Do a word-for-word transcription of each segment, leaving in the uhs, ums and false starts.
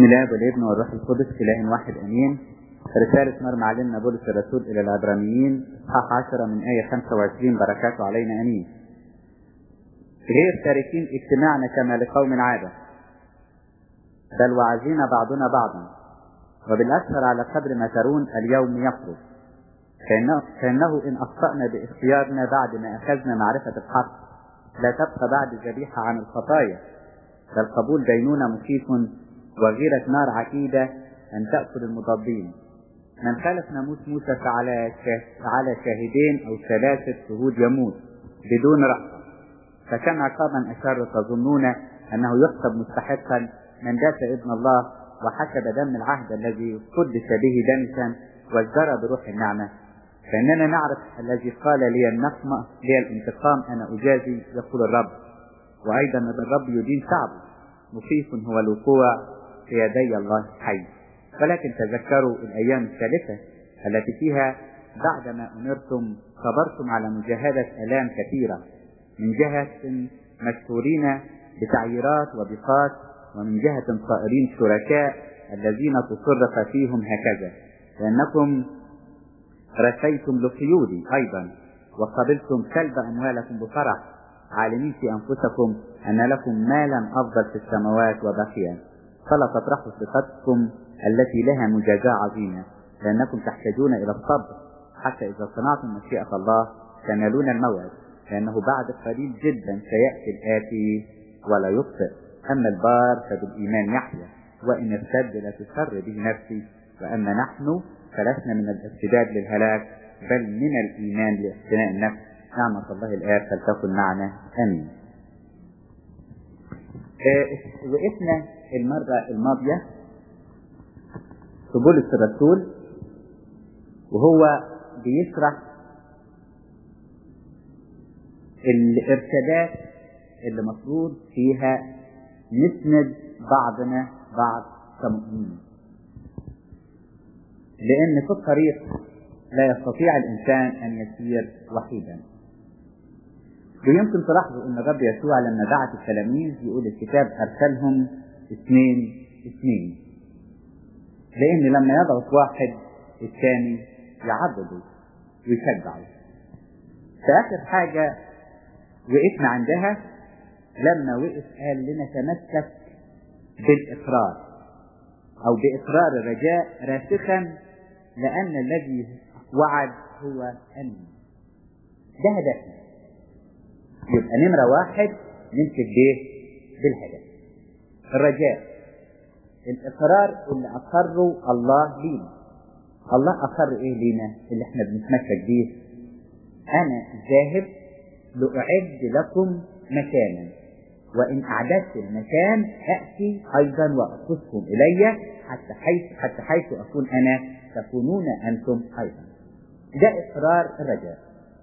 بسم الله والابن والروح القدس إله واحد أمين. رسالة مرمى علمنا بولس الرسول إلى العبرانيين إصحاح عشرة من آية خمسة وعشرين بركاته علينا أمين. غير تاركين اجتماعنا كما لقوم عادة، بل وعزين بعضنا بعضا، وبالأكثر على قدر ما ترون اليوم يفرض، فإنه, فإنه إن أخطأنا باختيارنا بعد ما أخذنا معرفة الحق لا تبقى بعد ذبيحة عن الخطايا، بل قبول دينونة مخيف وغيرة نار عتيدة أن تأكل المضادين. من خالف ناموس موسى فعلى على شاهدين أو ثلاثة شهود يموت بدون رأفة، فكم عقابا أشر تظنون أنه يحسب مستحقا من داس ابن الله وحسب دم العهد الذي قدس به دنسا وازدرى بروح النعمة؟ فإننا نعرف الذي قال لي النقمة لي الانتقام أنا أجازي يقول الرب، وأيضا أن الرب يدين شعبه، مخيف هو الوقوع في يدي الله حي. ولكن تذكروا الأيام الثالثة التي فيها بعدما أمرتم صبرتم على مجاهدة آلام كثيرة، من جهة مشهورين بتعييرات وضيقات، ومن جهة صائرين شركاء الذين تصرف فيهم هكذا، لأنكم رثيتم لقيودي أيضا وقبلتم سلب أموالكم بفرح، عالمين في أنفسكم أن لكم مالا أفضل في السماوات وبقيا، فلا تطرحوا ثقتكم التي لها مجازاة عظيمة، لأنكم تحتاجون إلى الصبر حتى إذا صنعتم مشيئة الله تنالون الموعد، لأنه بعد قليل جدا سيأتي الآتي ولا يبطئ. أما البار فبالإيمان يحيى، وإن ارتد لا تسر به نفسي، وأما نحن فلسنا من الارتداد للهلاك بل من الإيمان لاقتناء النفس. نعمة الله الآب فلتكن معنا آمين. وقفنا المرة الماضية في بولس الرسول وهو بيشرح الارشادات اللي مفروض فيها نسند بعضنا بعض كمؤمنين، لأن في الطريق لا يستطيع الإنسان أن يسير وحيدا. ويمكن تلاحظوا أن الرب يسوع لما بعث التلاميذ يقول الكتاب أرسلهم اثنين اثنين، لأن لما يضغط واحد الثاني يعضده ويشجعه. فآخر حاجة وقفنا عندها لما وقف قال لنتمسك بالإقرار أو بإقرار الرجاء راسخا، لأن الذي وعد هو أمين. ده هدفنا. يبقى نمرة واحد نمسك به بالهدف الرجاء، الإقرار اللي أقره الله لينا. الله أقر إيه لينا اللي احنا بنتمسك به؟ أنا ذاهب لأعد لكم مكانا، وإن أعددت المكان أأتي أيضا وأخذكم إلي حتى حيث حتى حيث أكون أنا تكونون أنتم أيضا. ده إقرار الرجاء.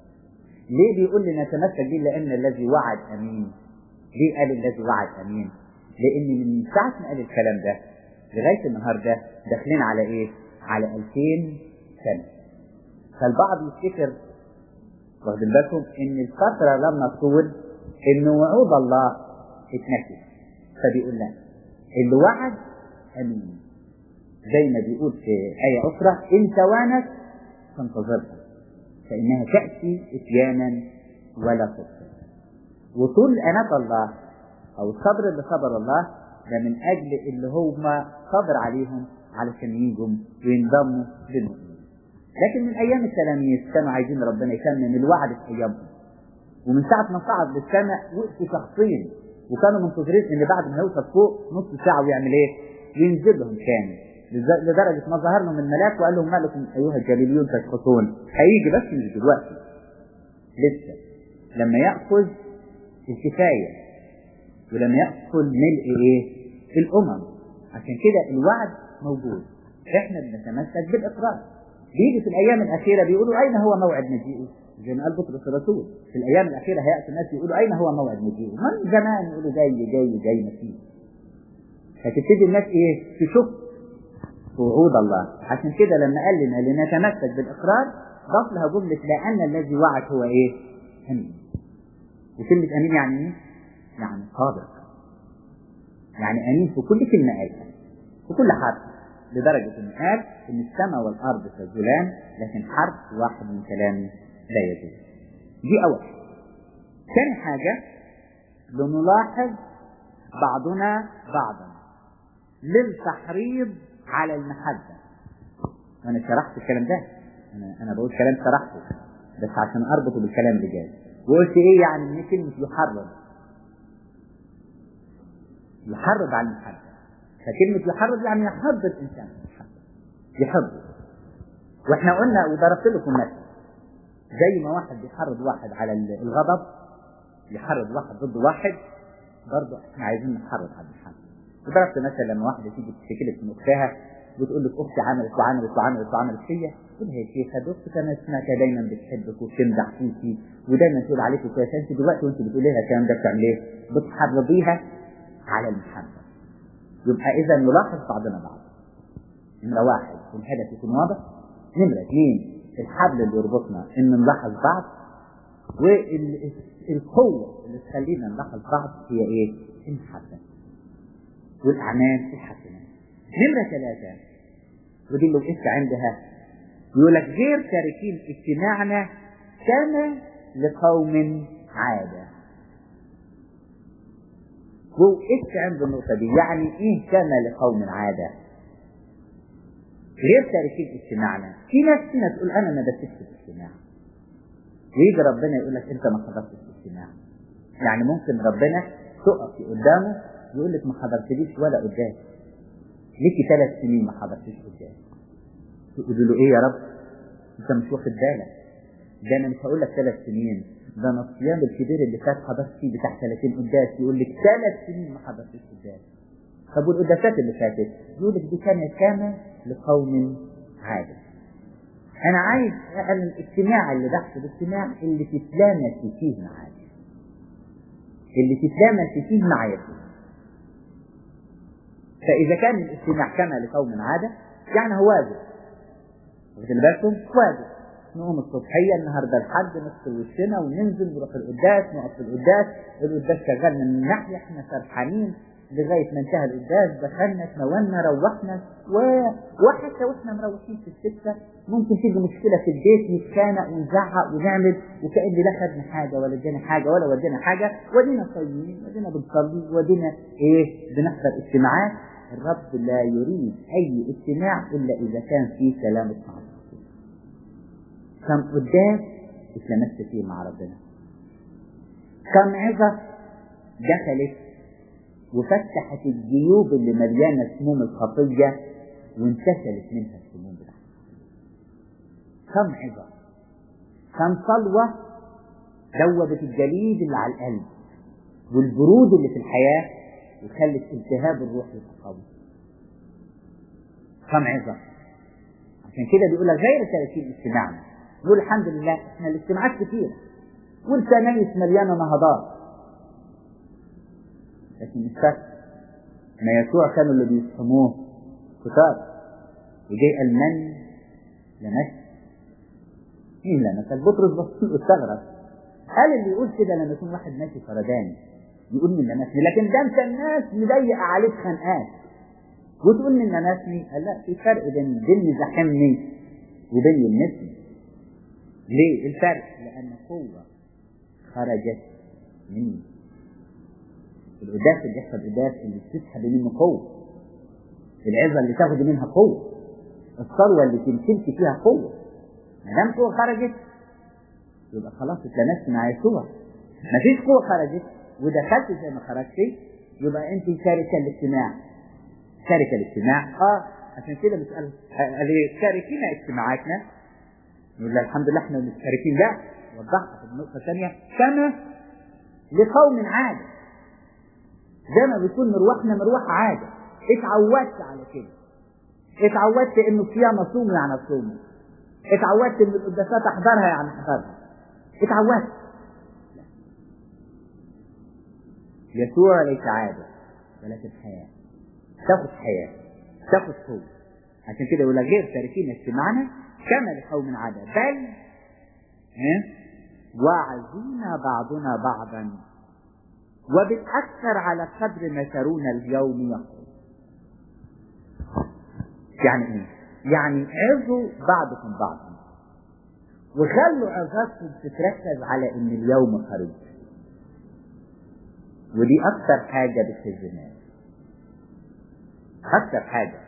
ليه بيقول لي نتمسك به؟ لأن الذي وعد أمين. ليه قال الذي وعد أمين؟ لأن من ساعة ما قال الكلام ده لغاية النهاردة داخلين على إيه؟ على ألفين سنة. فالبعض يفتكر واخد بالكم إن الفترة لما تطول إن وعود الله اتنفذ، فبيقول لا، اللي وعد أمين. زي ما بيقول في آية أخرى إن توانت فانتظرها فإنها تأتي إتيانا ولا تبطئ. وطول أناة الله أو الصبر اللي صبر الله ده من أجل اللي هم صبر عليهم علشان يجوا وينضموا للمؤمنين. لكن من أيام التلاميذ كانوا عايزين ربنا يتمم الوعد في أيامهم، ومن ساعة ما صعد للسماء وقفوا شخصين وكانوا منتظرين إن بعد ما يوصل فوق نص ساعة ويعمل إيه؟ وينزل لهم تاني، لدرجة ما ظهر لهم الملاك وقال لهم ما لكم أيها الجليليون تسقطون؟ هيجي بس مش دلوقتي، لسه لما يأخذ الكفاية ولما يأخذ ملء إيه؟ الأمم. عشان كده الوعد موجود، إحنا بنتمسك بالإقرار. بيجي في الأيام الأخيرة بيقولوا أين هو موعد مجيئه؟ زي ما قال بطرس الرسول في الأيام الأخيرة هيأتي الناس يقولوا أين هو موعد مجيئه؟ من زمان يقولوا جاي جاي جاي مسيح. فتبتدي الناس إيه؟ تشك في وعود الله. عشان كده لما قال لنا لنتمسك بالإقرار ضاف لها جملة لأن الذي وعد هو إيه؟ أمين. وكلمة أمين يعني إيه؟ يعني صادق، يعني أمين في كل كلمة قالها. في كل حرف، لدرجة انه قال ان السماء والارض تزولان لكن حرف واحد من كلامي لا يزول. دي اول حاجة. ثاني حاجة لنلاحظ بعضنا بعضا للتحريض على المحبة. انا شرحت الكلام ده، انا انا بقول كلام شرحته بس عشان اربطه بالكلام اللي جاي. وقلت ايه يعني من كلمة يحرض؟ يحرض على المحبة. فكلمة يحرض يعني يحض الانسان يحبه. واحنا قلنا وضربت لكم مثل زي ما واحد بيحرض واحد على الغضب، يحرض واحد ضد واحد، برضه احنا عايزين نحرض على المحبة. وضربت مثل لما واحدة تيجي تشتكي لك من اختها بتقول لك اختي عملت وعملت وعملت وعملت فيا، تقول لها يا شيخه دي اختك انا سمعتها دايما بتحبك وبتمدح فيكي ودايما تقول عليك كويس، انت دلوقتي وانت بتقولي لها الكلام ده بتعمل ايه؟ بتحرضيها على المحبة. يبقى اذا نلاحظ بعضنا بعض. نمرة واحد الهدف يكون واضح. نمرة اثنين الحبل اللي يربطنا ان نلاحظ بعض، والقوة اللي تخلينا نلاحظ بعض هي ايه؟ المحبة والاعمال الحسنة. نمرة ثلاثة ودي اللي وقفت عندها، يقول لك غير تاركين اجتماعنا كما لقوم عادة. وقفت عند النقطة دي، يعني ايه كما لقوم عادة؟ غير تاركين اجتماعنا. في ناس فينا تقول انا ما بسيبش الاجتماع، ويجي ربنا يقول لك انت ما حضرتش الاجتماع. يعني ممكن ربنا تقف قدامه يقول لك ما حضرتليش ولا قدام، ليكي ثلاث سنين ما حضرتش قدام. تقول له ايه يا رب انت مش واخد بالك؟ ده انا مش هقول لك ثلاث سنين، ده انا الصيام الكبير اللي فات حضرت فيه بتاع ثلاثين قداس، يقول لك ثلاث سنين ما حضرتش قدام. طب والقداسات اللي فاتت يقول لك دي كانت كامل لقوم عادل. انا عايز انا الاجتماع اللي بحث الاجتماع اللي تتلامس فيه معايا، اللي تتلامس فيه معايا. فاذا كان الاجتماع كما لقوم عادة يعني هو واجب، واخدين بالكم؟ واجب نقوم الصبحيه النهارده الحد نغسل وشنا وننزل نروح القداس، نقف في القداس، القداس شغال من ناحيه احنا فرحانين لغايه ما انتهى القداس، دخلنا تناولنا روحنا، و... وحتى واحنا مروحين في السكه ممكن تيجي مشكله في البيت نتخانق ونزعق ونعمل وكأن لا خدنا حاجه ولا ادينا حاجه ولا ودينا حاجه، ودينا صايمين ودينا بنصلي ودينا ايه بنحضر اجتماعات. الرب لا يريد اي اجتماع الا اذا كان فيه سلامة مع الرسول. كم قداس اتلمست فيه مع ربنا، كم عظة دخلت وفتحت الجيوب اللي مليانة سموم الخطية وانتشلت منها السموم بتاعتها. كم عظة، كم صلوة دوبت الجليد اللي على القلب والبرود اللي في الحياة وخلت التهاب الروح يتقوى. كم عظة. عشان كده بيقول غير ثلاثين اجتماعنا. نقول الحمد لله احنا الاجتماعات كتير والكنايس مليانة نهضات، لكن مش فاكر ما يسوع كانوا اللي بيسموه كتاب وجاء المن لمس. مين لمس؟ بطرس بطرس استغرب، قال اللي يقول كده لما يكون واحد ماشي فرداني يقول من لمسني، لكن ده انت الناس مضيق عليك خنقات وتقول من لمسني. قال لا، في فرق بين بين زحمني وبين يلمسني. ليه الفرق؟ لان قوة خرجت مني. القداس اللي يحصل قداس اللي بتسحب منه قوة، العظة اللي تاخد منها قوة، الصلوة اللي تمسك فيها قوة. ما دام قوة خرجت يبقى خلاص اتلمست مع يسوع. ما فيش قوة خرجت ودخلت زي ما خرجت يبقى انت شاركة الاجتماع. شاركة الاجتماع اه عشان كده بسأل قال شاركين اجتماعاتنا، نقول له الحمد لله احنا مشاركين. لا، وضحها في النقطة الثانية كما لقوم عادة. زي ما بيكون مروحنا مروح عادة، اتعودت على كده، اتعودت انه الصيام اصوم يعني اصوم، اتعودت ان القداسات احضرها يعني احضرها، اتعودت. يسوع ليس عادة ولكن حياة، تاخد حياة تاخد قوة. عشان كده يقول غير تاركين اجتماعنا كما لقوم عادة بل واعظين بعضنا بعضا وبالأكثر على قدر ما ترون اليوم يقول. يعني ايه؟ يعني عظوا بعضكم بعضا، وخلوا عظاتكم تتركز على ان اليوم قريب. ودي اكتر حاجة بتهز الناس، اكتر حاجة،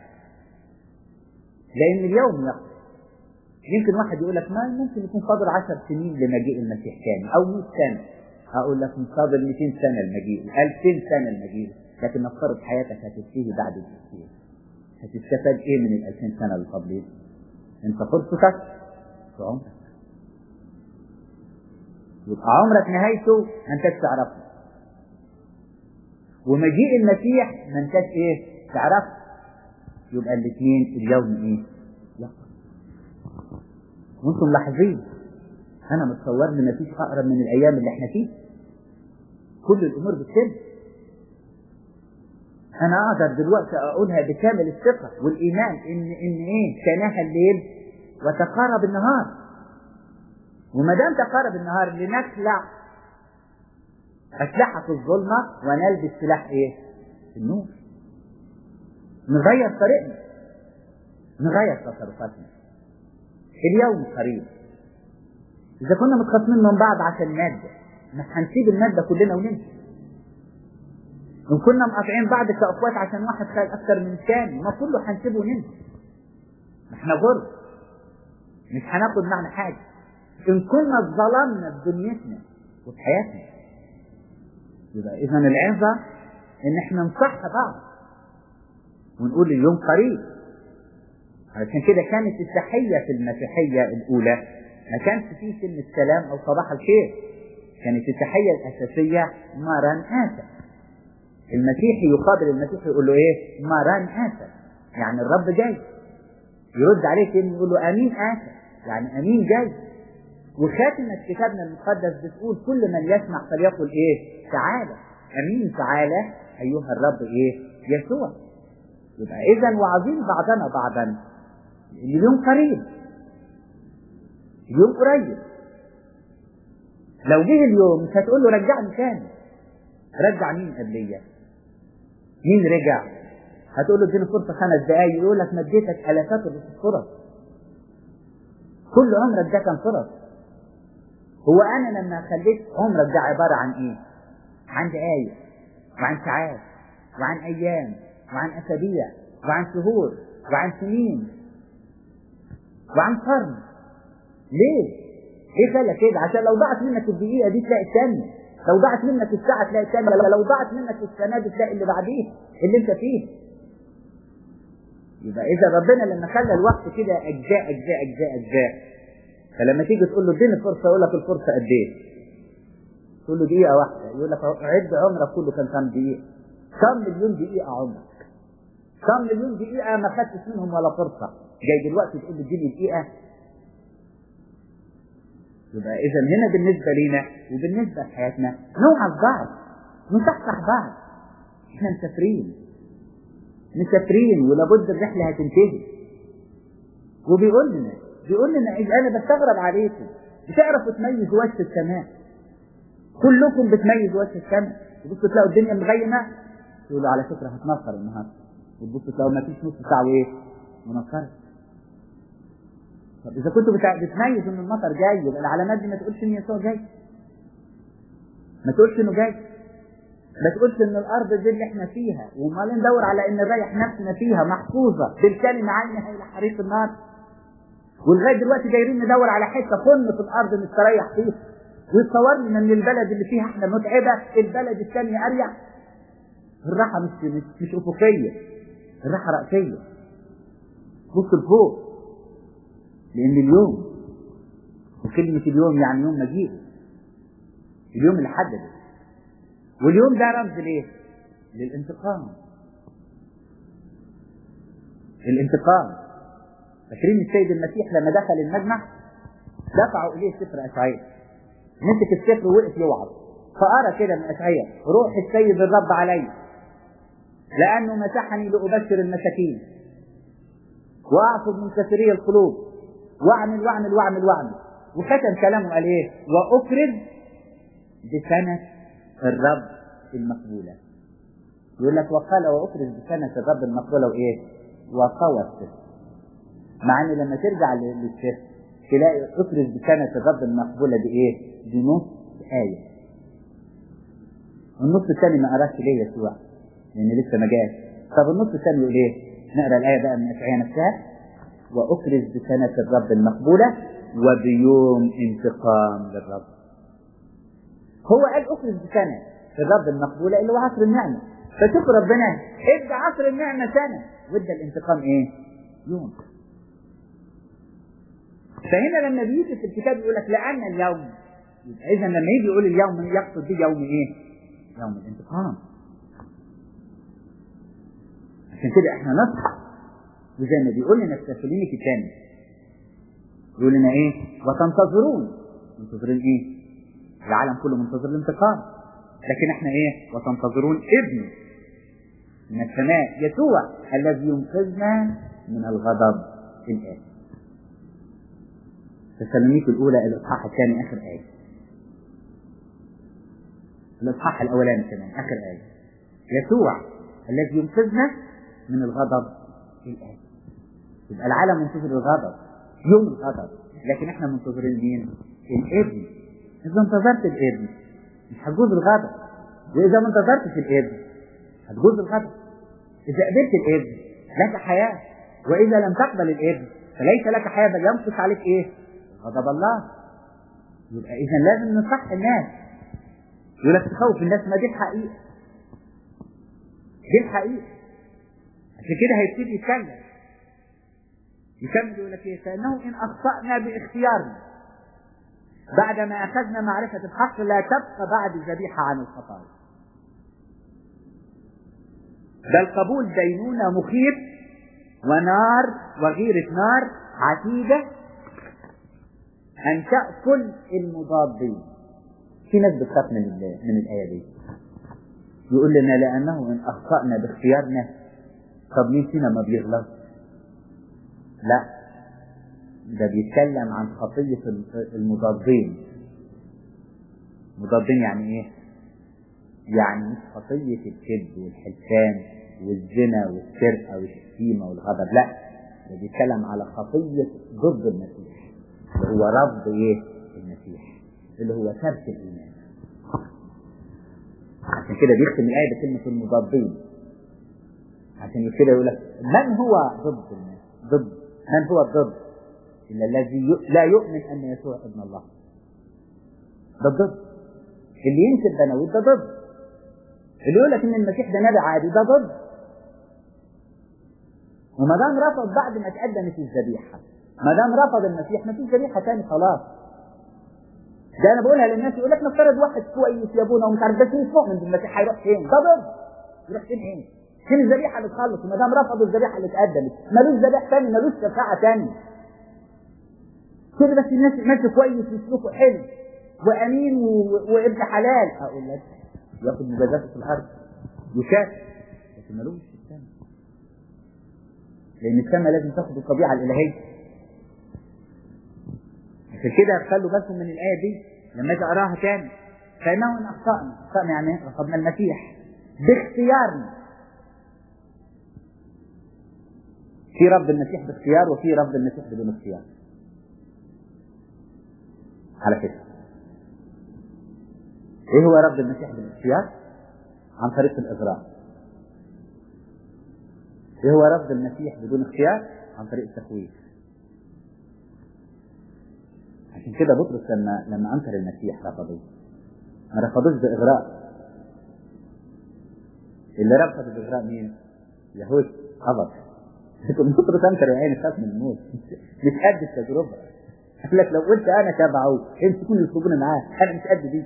لان اليوم يقرب. يمكن واحد يقول لك ما ممكن يكون فاضل عشر سنين لمجيء المسيح تاني او مئة سنة، هقول لك فاضل مئتين سنة المجيء، ألفين سنة المجيء، لكن نفترض حياتك هتنتهي بعد الألفين، هتستفاد ايه من الألفين سنة اللي فاضلين؟ انت فرصتك في عمرك، يبقى عمرك نهايته ما انتش تعرفه، ومجيء المسيح ما انتش ايه تعرفه. يبقى الاثنين اليوم ايه يقرب. وانتم ملاحظين انا متصور ان مفيش اقرب من الايام اللي احنا فيه، كل الامور بتتم. انا اقدر دلوقتي اقولها بكامل الثقة والايمان ان ان ايه كانها الليل وتقارب النهار، وما دام تقارب النهار لنخلع اسلحة الظلمة ونلبس سلاح ايه النور، نغير طريقنا، نغير تصرفاتنا. اليوم قريب. اذا كنا متخاصمين من بعض عشان مادة، مش هنسيب المادة كلنا ونمشي. إن كنا مقاطعين بعض كأخوات عشان واحد خد أكثر من الثاني، ما كله هنسيبه ونمشي. احنا غرب، مش هناخد معنا حاجة. إن كنا ظلمنا في دنيتنا وفي حياتنا، يبقى إذا العظة إن احنا نصح بعض ونقول اليوم قريب. علشان كده كانت التحية في المسيحية الأولى ما كانش فيه كلمة سلام أو صباح الخير، كانت التحية الأساسية مران آسف. المسيحي يقابل المسيحي يقول له ايه؟ مران آسف، يعني الرب جاي. يرد عليه كلمة يقول له امين آسف، يعني امين جاي. وخاتمة كتابنا المقدس بتقول كل من يسمع فليقل ايه؟ تعالى. امين تعالى ايها الرب ايه؟ يسوع. يبقى اذا وعظين بعضنا بعضا، اليوم قريب، اليوم قريب. لو جه اليوم مش هتقول له رجعني تاني. رجع مين قبليه؟ مين رجع؟ هتقول له اديني فرصه خمس دقايق، يقول لك مديتك الافات الفرص، كل عمرك ده كان فرص. هو انا لما خليت عمرك ده عباره عن ايه؟ عن دقايق وعن ساعات وعن ايام وعن اسابيع وعن شهور وعن سنين وعن قرن. ليه؟ ايه خلى كده؟ عشان لو ضاعت منك الدقيقه دي تلاقي الثانيه، لو ضاعت منك الساعة تلاقي الثانية، لو ضاعت منك السنة دي تلاقي اللي بعديه اللي انت فيه. يبقى إذا ربنا لما خلى الوقت كده أجزاء أجزاء أجزاء أجزاء، فلما تيجي تقول له اديني فرصة يقول لك الفرصة قد إيه؟ تقول له دقيقة واحدة، يقول لك عد عمرك كله كان كام دقيقة؟ كم مليون دقيقة عمرك؟ كم مليون دقيقة ما خدتش منهم ولا فرصة؟ جاي دلوقتي تقول لي اديني دقيقة؟ يبقى إذا هنا بالنسبة لنا وبالنسبة لحياتنا نوعظ بعض، نصحصح بعض. إحنا مسافرين مسافرين ولابد الرحلة هتنتهي. وبيقول لنا بيقول لنا أنا بستغرب عليكم، بتعرفوا تميز وجه السماء، كلكم بتميز وجه السماء. تبصوا تلاقوا الدنيا مغيمة تقولوا على فكرة هتنصر النهارده، وتبصوا تلاقوا ما فيش نص ساعة وإيه منصرة. طب إذا كنتوا بتميز إن المطر جاي، يبقى العلامات دي ما تقولش إن يسوع جاي، ما تقولش إنه جاي، ما تقولش إن الأرض دي اللي إحنا فيها وما ندور على إن نريح نفسنا فيها محفوظة بالكلمة عينها إلى حريق النار، ولغاية دلوقتي جايين ندور على حتة فن في الأرض نستريح فيها، ويتصور لنا إن البلد اللي فيها إحنا متعبة البلد الثانية أريح. الراحة مش مش, مش أفقية، الراحة رأسية. بص لفوق، لأن اليوم، وكلمة اليوم يعني يوم مجيء، اليوم اللي حدده. واليوم ده رمز ليه؟ للانتقام. الانتقام. فاكرين السيد المسيح لما دخل المجمع دفعوا إليه سفر أشعياء، مسك السفر ووقف يوعظ، فقرأ كده من أشعياء: روح السيد الرب علي لأنه مسحني لأبشر المساكين وأعصب منكسري القلوب واعمل واعمل واعمل واعمل. وختم كلامه قال ايه؟ وأكرز بسنة الرب المقبولة. يقول لك وقال وأكرز بسنة الرب المقبولة وإيه؟ وقوى السفر. مع ان لما ترجع للشيخ تلاقي اطرز بكانت الرب المقبولة بايه؟ بنص آية. النص الثاني ما قراش ليه يسوع لان لسه ما جاش. طب النص الثاني يقول ايه؟ نقرا الآية بقى من أشعياء نفسها. وأكرز بسنة الرب المقبولة وبيوم انتقام للرب. هو قال أكرز بسنة الرب المقبولة اللي هو عصر النعمة. فشوف ربنا ادى عصر النعمة سنة وادى الانتقام ايه؟ يوم. فهنا لما بيجي في الكتاب يقول لك لأن اليوم، إذا لما يجي يقول اليوم يقصد به يوم ايه؟ يوم الانتقام. عشان كده احنا نصحى وزي ما بيقول لنا في تسالونيكي الثاني يقول لنا ايه؟ وتنتظرون. منتظرين ايه؟ العالم كله منتظر الانتقام، لكن احنا ايه؟ وتنتظرون ابن من السماء يسوع الذي ينقذنا من الغضب الآتي. تسالونيكي الأولى الإصحاح الثاني آخر آية. الإصحاح الأولاني كمان آخر آية. يسوع الذي ينقذنا من الغضب الآتي. يبقى العالم منتظر الغضب، يوم الغضب، لكن احنا منتظرين مين؟ الابن. إذا انتظرت الابن مش هتجوز الغضب، وإذا ما انتظرتش الابن هتجوز الغضب. إذا قبلت الابن لك حياة، وإذا لم تقبل الابن فليس لك حياة بل ينقص عليك إيه؟ غضب الله. يبقى إذا لازم نصح الناس. يقول لك تخوف الناس، ما دي الحقيقة، دي الحقيقة. عشان كده هيبتدي يتكلم يكمل يقول لك ايه؟ فانه ان اخطأنا باختيارنا بعدما اخذنا معرفة الحق لا تبقى بعد ذبيحة عن الخطايا، بل قبول دينونة مخيف ونار وغيرة نار عتيدة ان تأكل المضادين. في ناس بتخاف من من الآية دي. يقول لنا لأنه إن أخطأنا باختيارنا، طب مين فينا ما بيغلط؟ لا، ده بيتكلم عن خطية المضادين. مضادين يعني ايه؟ يعني مش خطية الكذب والحلفان والزنا والسرقة والشتيمة والغضب، لا، ده بيتكلم على خطية ضد المسيح اللي هو رفض ايه؟ المسيح، اللي هو ترك الإيمان. عشان كده بيختم الآية بكلمة المضادين. عشان كده يقول لك من هو ضد الناس؟ ضد من هو الضد؟ إلا الذي لا يؤمن أن يسوع ابن الله. ده ضد. اللي ينكر ده نويت ده ضد. اللي يقول لك إن المسيح ده نبي عادي ده ضد. وما دام رفض بعد ما تقدمت الذبيحة، ما دام رفض المسيح ما فيش ذبيحة تاني خلاص. ده أنا بقولها للناس، يقول لك نفترض واحد كويس يا ابونا ومش عارف بس مش مؤمن بالمسيح، هيروح فين؟ ده ضد. يروح فين ايه؟ فين الذبيحة اللي تخلص؟ وما دام رفضوا الذبيحة اللي اتقدمت ملوش ذبيحة تاني، ملوش شفاعة تاني. كده بس الناس ماشي كويس وسلوكه حلو وامين وابن حلال، اقول لك ياخد مجازاته في الارض يكافئ، لكن ملوش في السماء، لان السماء لازم تاخد الطبيعة الالهية. عشان كده خلوا بالكم من الآية دي لما اجي اقراها تاني. فانه ان اخطأنا، اخطأنا يعني رفضنا المسيح باختيارنا. في رب المسيح باختيار وفي رب المسيح بدون اختيار. على فكرة ايه هو رب المسيح بالاختيار؟ عن طريق الإغراء. ايه هو رب المسيح بدون اختيار؟ عن طريق التخويف. عشان كده بطرس لما لما انكر المسيح رفضوه، ما رفضوش بإغراء. اللي رفض بإغراء مين؟ يهوذا هبط. لكن بطرس انكر يا عيني خاف من الموت، مش قد التجربة. قال لك لو قلت انا تبعه انت تكون يطلبوني معاه، انا مش قد دي.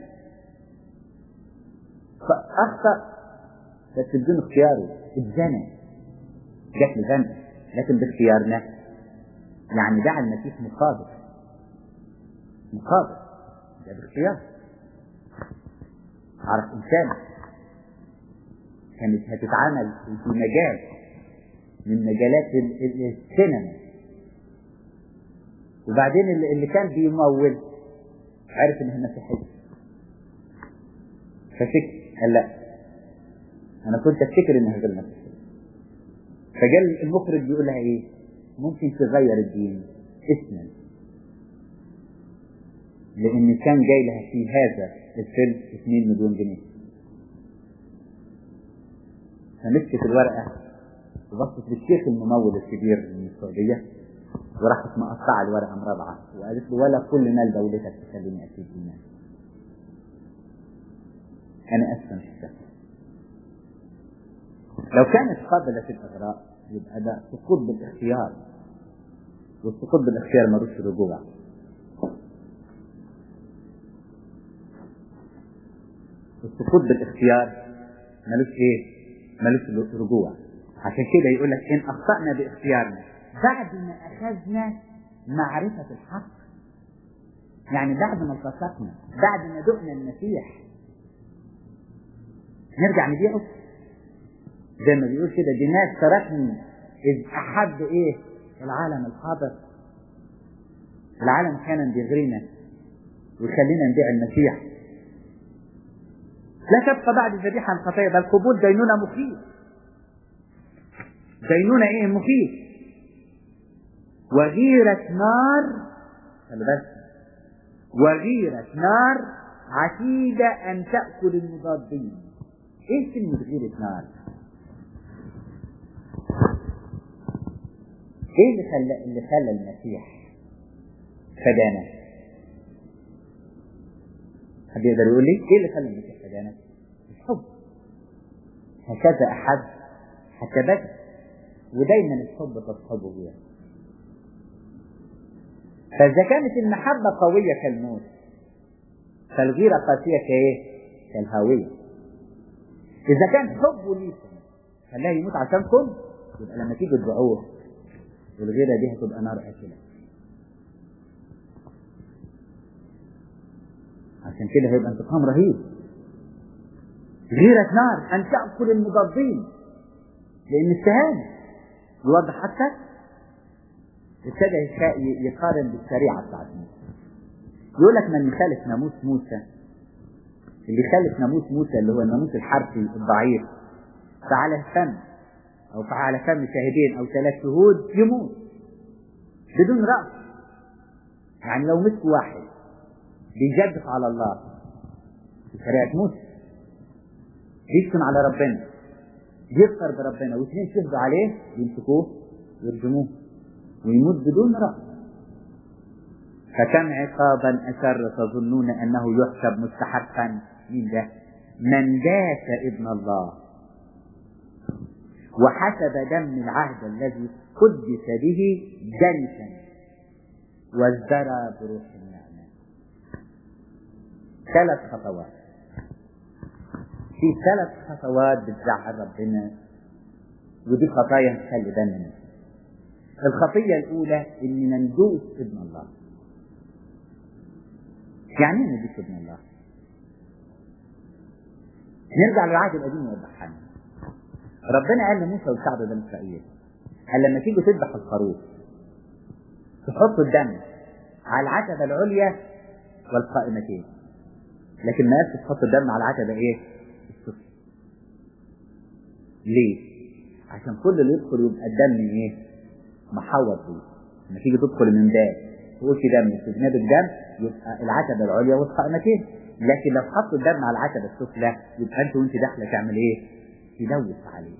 فاخطأ بس بدون اختياره، اتزنى جات له ذنب، لكن باختيارنا يعني دعا المسيح مقابل مقابل ده باختيار. عرف انسان كانت هتتعامل في مجال من مجالات السينما، وبعدين اللي كان بيمول عرف انها مسيحية ففكر، قال لا انا كنت افتكر انها غير مسيحية. فجاء المخرج بيقول لها ايه؟ ممكن تغير الدين اسما، لان كان جاي لها في هذا الفيلم اثنين مليون جنيه. فمسكت الورقة وبصت للشيخ الممول الكبير من السعودية وراحت مقطعة الورقة مربعة وقالت له ولا كل مال دولتك تخليني أسيب دينك. أنا أسفل الشكل. لو كانت قابلة الإغراء يبقى ده سقوط بالاختيار، والسقوط بالاختيار ملوش رجوع. السقوط بالاختيار ملوش ايه؟ ملوش رجوع. عشان كده يقول لك ان اخطأنا باختيارنا بعد ما اخذنا معرفة الحق، يعني بعد ما التصقنا، بعد ما دقنا المسيح، نرجع نبيعه زي ما بيقول كده دماغ تركني اذ احب ايه؟ العالم الحاضر. العالم كان بيغرينا ويخلينا نبيع المسيح. لا تبقى بعد ذبيحة الخطايا بل قبول دينونة مخيف. دينونة ايه؟ مخيف وغيرة نار. خلي بالك، وغيرة نار عتيدة ان تأكل المضادين. ايه كلمة غيرة نار؟ ايه اللي خلى اللي خلى المسيح فدانا؟ حد يقدر يقول لي ايه اللي خلى المسيح فدانا؟ الحب. هكذا احب حتى بكى، ودايما الحب تصحبه بها. فاذا كانت المحبه قويه كالموت فالغيره قاسيه كايه؟ كالهاويه. اذا كان حبه ليكم خلاه يموت عشانكم، يبقى لما تيجوا تدعوه الغيره دي هتبقى نار اكله. عشان كده هيبقى انتقام رهيب. غيرة نار ان تأكل المضادين، لان التهاني يوضح حتى ابتدى يقارن بالشريعة بتاعت موسى. يقول لك من يخالف ناموس موسى، اللي يخالف ناموس موسى اللي هو الناموس الحرفي الضعيف، فعلى فم او فعلى فم شاهدين او ثلاث شهود يموت بدون رأس. يعني لو مسك واحد بيجدف على الله في شريعة موسى، بيشتم على ربنا، بيفطر بربنا، واثنين شهدوا عليه، يمسكوه ويرجموه ويموت بدون رأس. فكم عقابا أشر تظنون أنه يحسب مستحقا من ده؟ من داس ابن الله وحسب دم العهد الذي قدس به جنسا وازدرى بروح النعمة. ثلاث خطوات، في ثلاث خطوات بتزعل ربنا، ودي خطايا نخلي بالنا. الخطية الأولى إننا ندوس ابن الله. يعني ايه ندوس ابن الله؟ نرجع للعهد القديم يوضحها لنا. ربنا قال لموسى وشعب بني إسرائيل قال لما تيجوا تذبح الخروف تحطوا الدم على العتبة العليا والقائمتين، لكن ما قالش تحطوا الدم على العتبة ايه؟ السفلى. ليه؟ عشان كل اللي يدخل يبقى الدم ايه؟ محوط بيه. لما تيجي تدخل من باب تقول في دم في جناب الدم يبقى العتبة العليا والقائمتين، لكن لو حطوا الدم على العتبة السفلى يبقى انت وانت داخله تعمل ايه؟ تدوس عليه.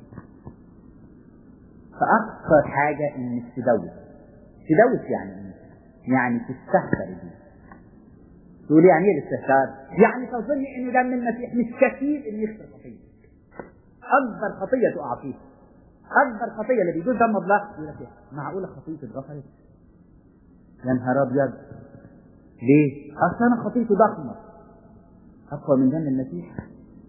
فأخطر حاجة انك تدوس. تدوس يعني ايه؟ يعني تستهتر بيه. تقول يعني ايه الاستهتار؟ يعني تظني ان دم المسيح مش كثير ان يغفر خطية. اكبر خطية تقع فيها، اكبر خطية اللي بيجوز دم الله، يقول لك معقولة خطية اتغفرت؟ يا نهار ابيض. ليه؟ اصل انا خطيتي ضخمة اقوى من دم المسيح،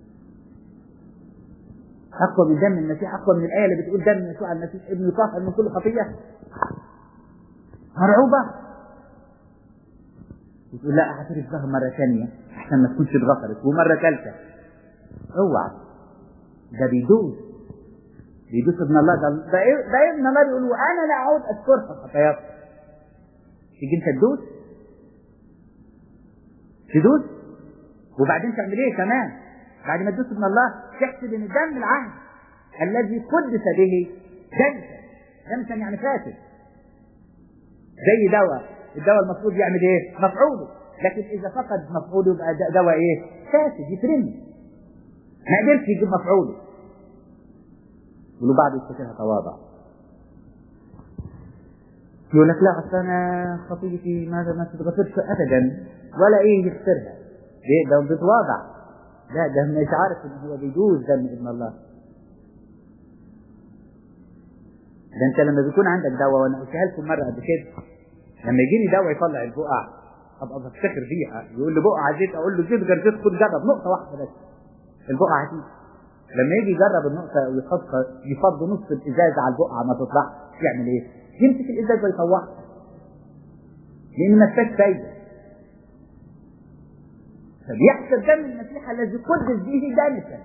اقوى من دم المسيح، اقوى من الايه اللي بتقول دم يسوع المسيح ابن طاهر من كل خطيه. مرعوبه وتقول لا اعترف بها مره ثانيه احسن ما تكونش اتغفرت، ومره ثالثه. اوعى، ده بيدوس بيدوس ابن الله. ده ده, إيه؟ ده ابن الله بيقول انا لا اعود اذكرها خطاياك. تيجي انت تدوس تدوس وبعدين تعمل ايه كمان؟ بعد ما تدوس ابن الله تحسب ان دم العهد الذي قدس به جنسا. جنسا يعني فاسد، زي دواء، الدواء المفروض يعمل ايه؟ مفعوله، لكن اذا فقد مفعوله يبقى دواء ايه؟ فاسد يترمي، ما قدرش يجيب مفعوله. يقولوا بعد الشكل تواضع، يقول لك لا اصل انا خطيتي ما ما تتغفرش ابدا ولا ايه يغفرها، ليه؟ ده بيتواضع، لا ده مش عارف ان هو بيجوز دم ابن الله. ده انت لما بيكون عندك دواء، وانا قلتها لكم مره قبل كده، لما يجيني دواء يطلع البقع ابقى بفتخر بيها، يقول لي بقعه زيت، اقول له زيت غير زيت، خد جرب نقطه واحده بس البقعه هتيجي. لما يجي يجرب النقطه ويحط يفض نص الازازه على البقعه ما تطلعش، يعمل ايه؟ يمسك الازازه ويطوعها، لان ما فيهاش فايده. فبيحسب دم المسيح الذي قدس به دانسا،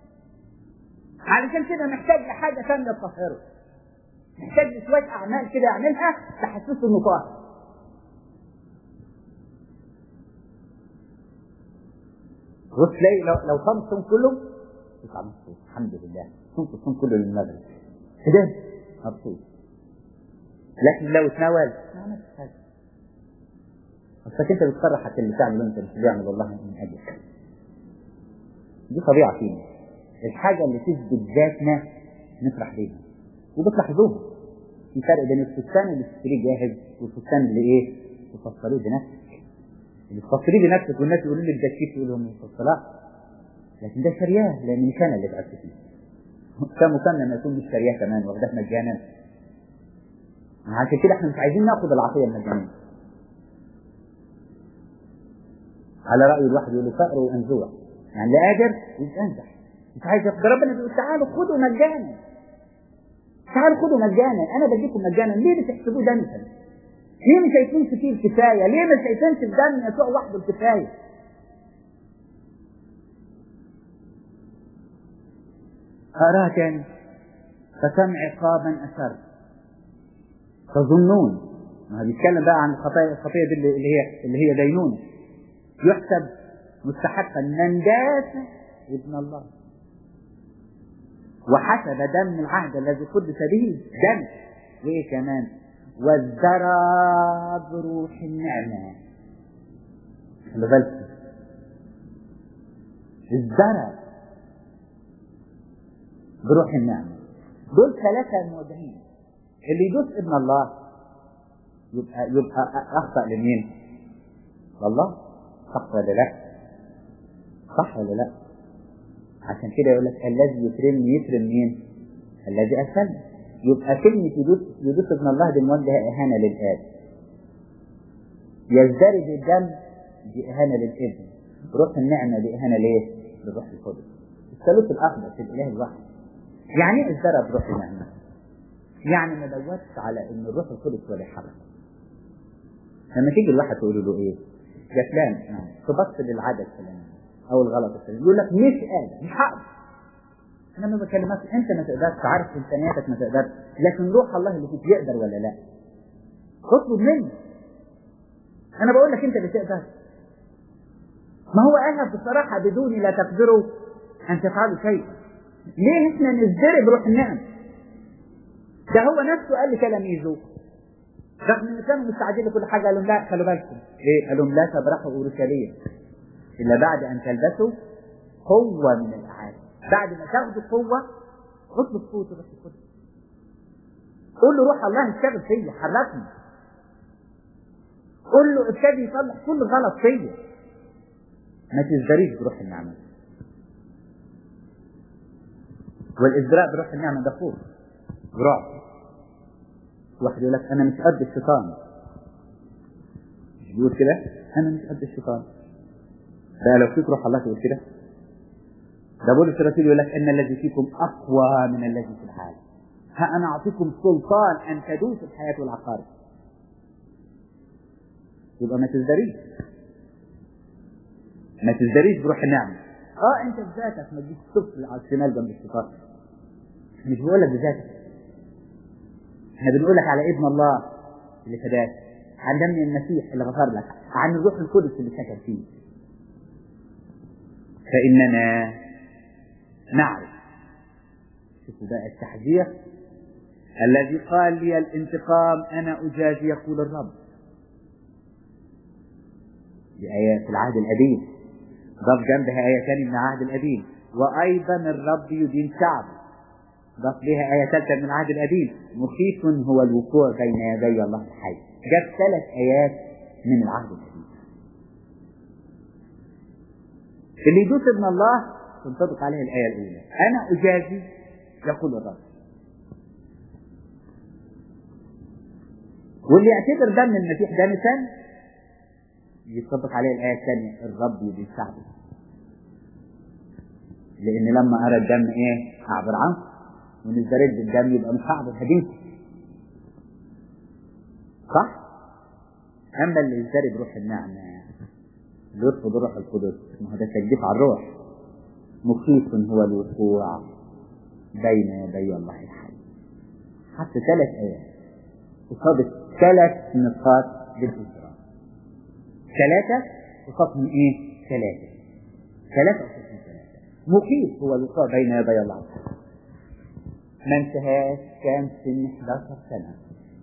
علشان كده محتاج لحاجه ثانيه تطهره، محتاج شويه اعمال كده يعملها تحسسه انه طاهر. وتلاقي لو لو صام الصوم كله يطلع مبسوط، الحمد لله صمت الصوم كله للمغرب كده مبسوط، لكن لو تناول ما عملتش حاجه، اصلك انت بتفرحك اللي تعمله انت، مش بيعمل الله من اجلك. دي طبيعه فينا، الحاجه اللي تثبت ذاتنا نفرح بيها، وبتلاحظوها في فرق بين الفستان اللي تشتريه جاهز والفستان اللي ايه؟ تفصليه بنفسك. اللي تفصليه بنفسك والناس يقولوا لك ده كيف، تقول لهم مفصلاه، لكن ده شرياه لان مش انا اللي تعبت فيه. كم وكم لما يكون مش شرياه كمان واخداه مجانا. عشان كده احنا مش عايزين ناخد العطيه المجانيه. على راي الواحد يقول له فقر وانزوع، يعني لا قادر يتنزح، مش عايز ياخد. ربنا بيقول تعالوا خدوا مجانا، تعالوا خدوا مجانا، انا بديكم مجانا. ليه بتحسبوه دنسا؟ ليه مش شايفين كتير كفايه؟ ليه مش شايفين في الدم يسوع وحده الكفايه؟ اقراها تاني. فكم عقابا اثر تظنون، ما بيتكلم بقى عن الخطايا، الخطيه دي اللي هي اللي هي دينونه، يحسب مستحقا من داس ابن الله وحسب دم العهد الذي قدس به دم، وايه كمان؟ وازدرى بروح النعمه. خلي بالكم، ازدرى بروح النعمه. دول ثلاثه موجهين، اللي يدوس ابن الله يبقى يبقى اخطا لمين؟ لله. صح ولا لا؟ صح ولا لا؟ عشان كده يقول لك الذي يكرمني يكرم مين؟ الذي ارسلني. يبقى كلمه يدوس يدوس ابن الله دي موجهه اهانه للاب، يزدري بالدم دي اهانه للابن، روح النعمه دي اهانه ليه؟ للروح القدس، الثالوث الاقدس الاله الواحد. يعني ايه ازدرى بروح النعمه؟ يعني ما دوتش على ان الروح القدس ولا حركه. لما تيجي الواحد تقول له ايه؟ يا فلان تبص للعدد الفلاني او الغلط الفلاني، يقول لك مش قادر، مش هقدر. انا ما بكلمكش انت ما تقدرش، عارف امكانياتك ما تقدرش، لكن روح الله اللي فيك يقدر ولا لا؟ اطلب مني. انا بقول لك انت اللي تقدر. ما هو قالها بصراحه بدوني لا تقدروا ان تفعلوا شيئا. ليه احنا نزدري بروح النعم؟ ده هو نفسه قال لتلاميذه رغم ان كانوا مستعدين لكل حاجه، قال لهم لا خلوا بالكم. ليه؟ قال لهم لا تبرحوا اورشليم الا بعد ان تلبسوا قوه من الاعالي. بعد ما تاخدوا قوه اطلب قوه الروح القدس. قول له روح الله اشتغل فيا، حركني. قول له ابتدي يصلح كل غلط فيا. ما تزدريش بروح النعمه. والازدراء بروح النعمه ده خوف ورعب. واحد يقول لك انا مش قد الشيطان، مش بيقول كده؟ انا مش قد الشيطان. ده لو فيك روح الله تقول كده؟ ده بولس الرسول يقول لك ان الذي فيكم اقوى من الذي في العالم. ها انا اعطيكم سلطان ان تدوسوا الحياه والعقارب. يبقى ما تزدريش، ما تزدريش بروح النعمه. اه انت بذاتك ما تجيش تبص على الشمال جنب الشيطان، مش بقول لك بذاتك، احنا بنقول لك على ابن الله اللي فداك، عن دم المسيح اللي غفر لك، عن الروح القدس اللي سكن فيه. فإننا نعرف، شوفوا بقى التحذير، الذي قال لي الانتقام أنا أجازي يقول الرب. دي آية في العهد القديم، ضاف جنبها آية ثانية من العهد القديم، وأيضا الرب يدين شعبه، ضاف لها آية ثالثة من العهد القديم، مخيف هو الوقوع بين يدي الله الحي. جاب ثلاث آيات من العهد القديم. اللي يدوس ابن الله تنطبق عليه الآية الأولى، أنا أجازي يقول الرب. واللي يعتبر دم المسيح دنسا يطبق عليه الآية الثانية، الرب يدين شعبه. لأن لما أرى الدم إيه أعبر عنه، ونزدرد بالدم يبقى مش هعبر هدينكم، صح؟ أما اللي يزدرد روح النعمة يرفض روح القدس، ما هو ده تجديف على الروح. مخيف هو الوقوع بين يدي الله الحي. حتى ثلاث آيات وصادت ثلاث نقاط بالإجراء، ثلاثة وصادهم إيه؟ ثلاثة ثلاثة وصادهم ثلاثة. مخيف هو الوقوع بين يدي الله الحي. ما انتهاش، كان سن إحدى عشرة سنة،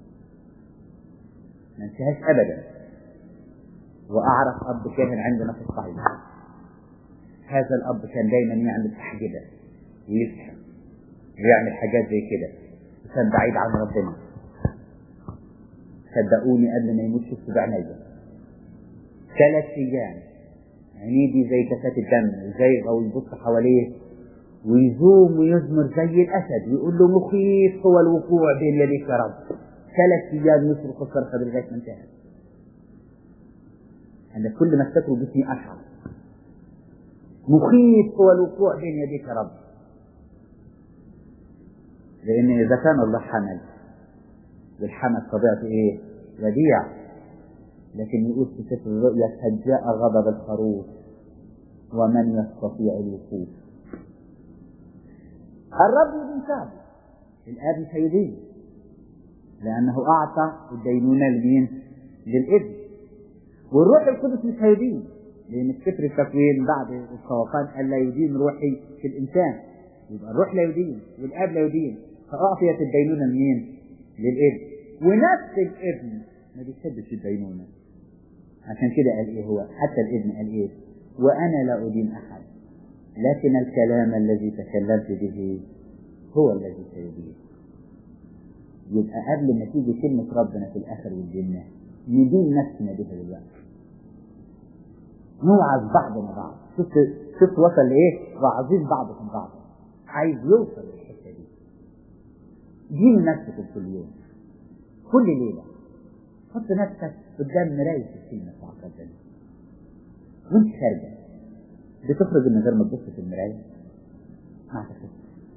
ما انتهاش أبدا. وأعرف أب كان عندنا في الصعيد، هذا الأب كان دايما يعمل تحجبة ويسحر ويعمل حاجات زي كده، وكان بعيد عن ربنا. صدقوني قبل ما يموت شفت بعينيا ثلاث أيام عينيه زي كاسات الدم وزي أو يبص حواليه ويزوم ويزمر زي الأسد ويقول له مخيف هو الوقوع بين يديك يا رب. ثلاث أيام يصرخ الصرخة لغاية ما انتهى. أنا كل ما استكروا جسمي أشعر مخيف هو الوقوع بين يديك يا رب. لأن إذا كان الله حمل، والحمل طبيعته إيه؟ وديع. لكن يقول في سفر الرؤيا قد جاء غضب الخروف ومن يستطيع الوقوف. الرب يدين شعبه، الآب مش هيدين، لأنه أعطى الدينونة لمين؟ للابن. والروح القدس مش هيدين، لأن سفر التكوين بعد الخوفان قال لا يدين روحي في الإنسان. يبقى الروح لا يدين والآب لا يدين، فأعطيت الدينونة لمين؟ للابن. ونفس الابن ما بيحبش الدينونة، عشان كده قال إيه هو؟ حتى الابن قال إيه؟ وأنا لا أدين أحد، لكن الكلام الذي تكلمت به هو الذي سيدين. يبقى قبل ما تيجي كلمة ربنا في الآخر والجنة ندين نفسنا بها دلوقتي، نوعظ بعضنا بعض. شفت شفت وصل لإيه؟ وعظين بعضكم بعض. عايز يوصل للحتة دي. دين نفسك كل يوم، كل ليلة حط نفسك قدام مراية الكلمة بتاعت ربنا وانت خارجة. بتخرج من غير ما تبص في المراية؟ ما اعتقدش.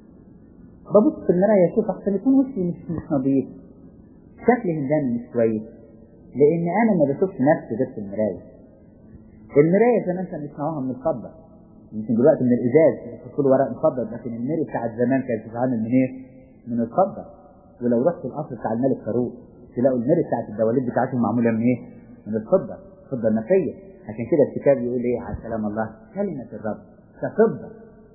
ببص في المراية اشوف احسن يكون وشي مش مش نظيف، شكلي هنداني مش كويس، لان انا ما بشوفش نفسي غير في المراية. المراية زمان كانوا يصنعوها من الفضة، يمكن دلوقتي من الازاز يحطوا له ورق مفضل، لكن المراية بتاعت زمان كانت بتتعمل من ايه؟ من الفضة. ولو رحت القصر بتاع الملك فاروق تلاقوا المراية بتاعت الدواليب بتاعتهم معمولة من ايه؟ من الفضة، الفضة النقية. عشان كده الكتاب يقول ايه على كلام الله؟ كلمة الرب كفضة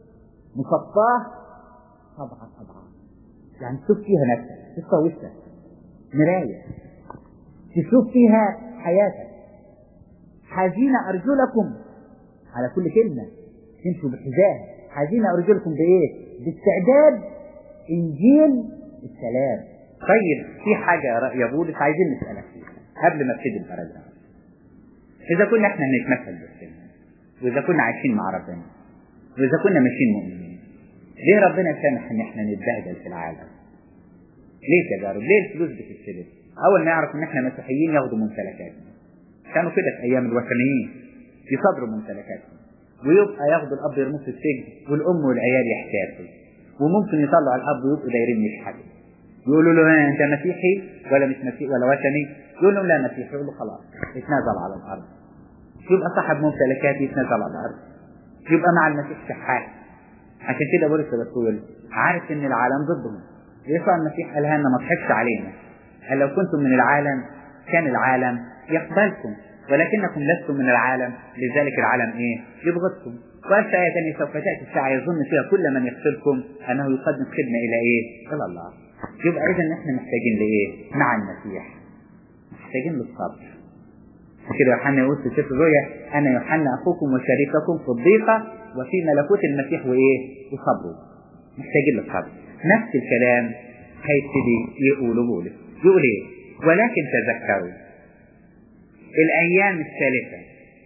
مصفاة طبعا طبعا، يعني تشوف فيها نفسك، تشوف وشك، مراية تشوف فيها حياتك. حاجين أرجلكم على كل كلمة تمشوا بحذاء. حاجين أرجلكم بإيه؟ باستعداد إنجيل السلام. طيب في حاجة يا بولس عايزين نسألك فيها قبل ما ابتدي البراجراف. إذا كنا إحنا نتمثل بالكلمة، وإذا كنا عايشين مع ربنا، وإذا كنا ماشيين مؤمنين، ليه ربنا سامح إن إحنا نتبهدل في العالم؟ ليه تجارب؟ ليه الفلوس بتتسلب؟ أول ما يعرف إن إحنا مسيحيين ياخدوا ممتلكاتنا. كانوا كده في أيام الوثنيين يصدروا ممتلكاتهم، ويبقى ياخدوا الأب يرموه في السجن والأم والعيال يحتاجوا، وممكن يطلعوا الأب ويبقوا دايرين يشحتوا. يقولوا له أنت مسيحي ولا مش مسيحي ولا وثني؟ يقول لهم لا مسيحي. يقول له خلاص يتنازل على الأرض. يبقى صاحب ممتلكات يتنازل على الأرض، يبقى مع المسيح شحات. عشان كده بولس الرسول عارف إن العالم ضدهم. يسوع المسيح قال لنا ما تضحكش علينا، قال لو كنتم من العالم كان العالم يقبلكم، ولكنكم لستم من العالم لذلك العالم ايه؟ يبغضكم. وقال آية ثانية سوف تأتي الساعة يظن فيها كل من يقتلكم أنه يقدم خدمة إلى ايه؟ إلى الله. يبقى إذا إحنا محتاجين لإيه؟ مع المسيح محتاجين للصبر. كده يوحنا يقول في سفر الرؤيا: أنا يوحنا أخوكم وشريككم في الضيقة وفي ملكوت المسيح وإيه؟ وصبروا. محتاجين للصبر. نفس الكلام هيبتدي يقوله بولس، يقول إيه؟ ولكن تذكروا الأيام الثالثة.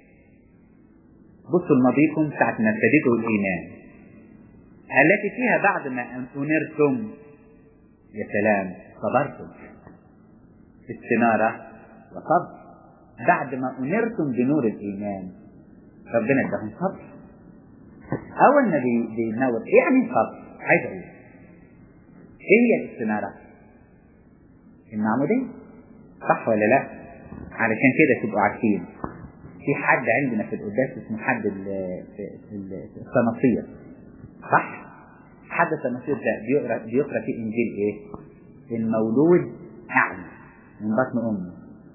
بصوا لماضيكم ساعة ما ابتديتوا الإيمان التي فيها بعد ما أنرتم يا سلام صبرتم، استنارة وصبر. بعد ما أنرتم بنور الإيمان ربنا اداهم صبر. أول ما بينور إيه يعني صبر؟ عايز أقول إيه هي الاستنارة؟ المعمودية، صح ولا لا؟ علشان كده تبقوا عارفين في حد عندنا في القداس اسمه حد الصناصير، صح؟ حد الصناصير ده بيقرأ بيقرأ في إنجيل إيه؟ المولود أعمى من بطن أمه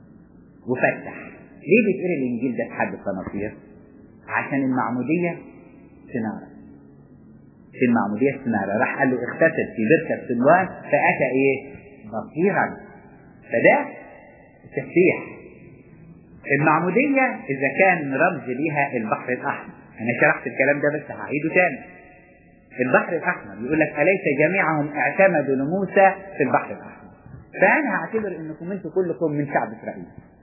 وفتح. ليه بيتقرأ الإنجيل ده في حد الصناصير؟ عشان المعمودية سنارة. في المعمودية سنارة. راح قال له اغتسل في بركة سلوان فأتى إيه؟ بصيرا. فده التفتيح. المعمودية إذا كان رمز ليها البحر الأحمر. أنا شرحت الكلام ده بس هعيده تاني. البحر الأحمر يقول لك أليس جميعهم اعتمدوا لموسى في البحر الأحمر. فأنا هعتبر إنكم أنتم كلكم من شعب إسرائيل.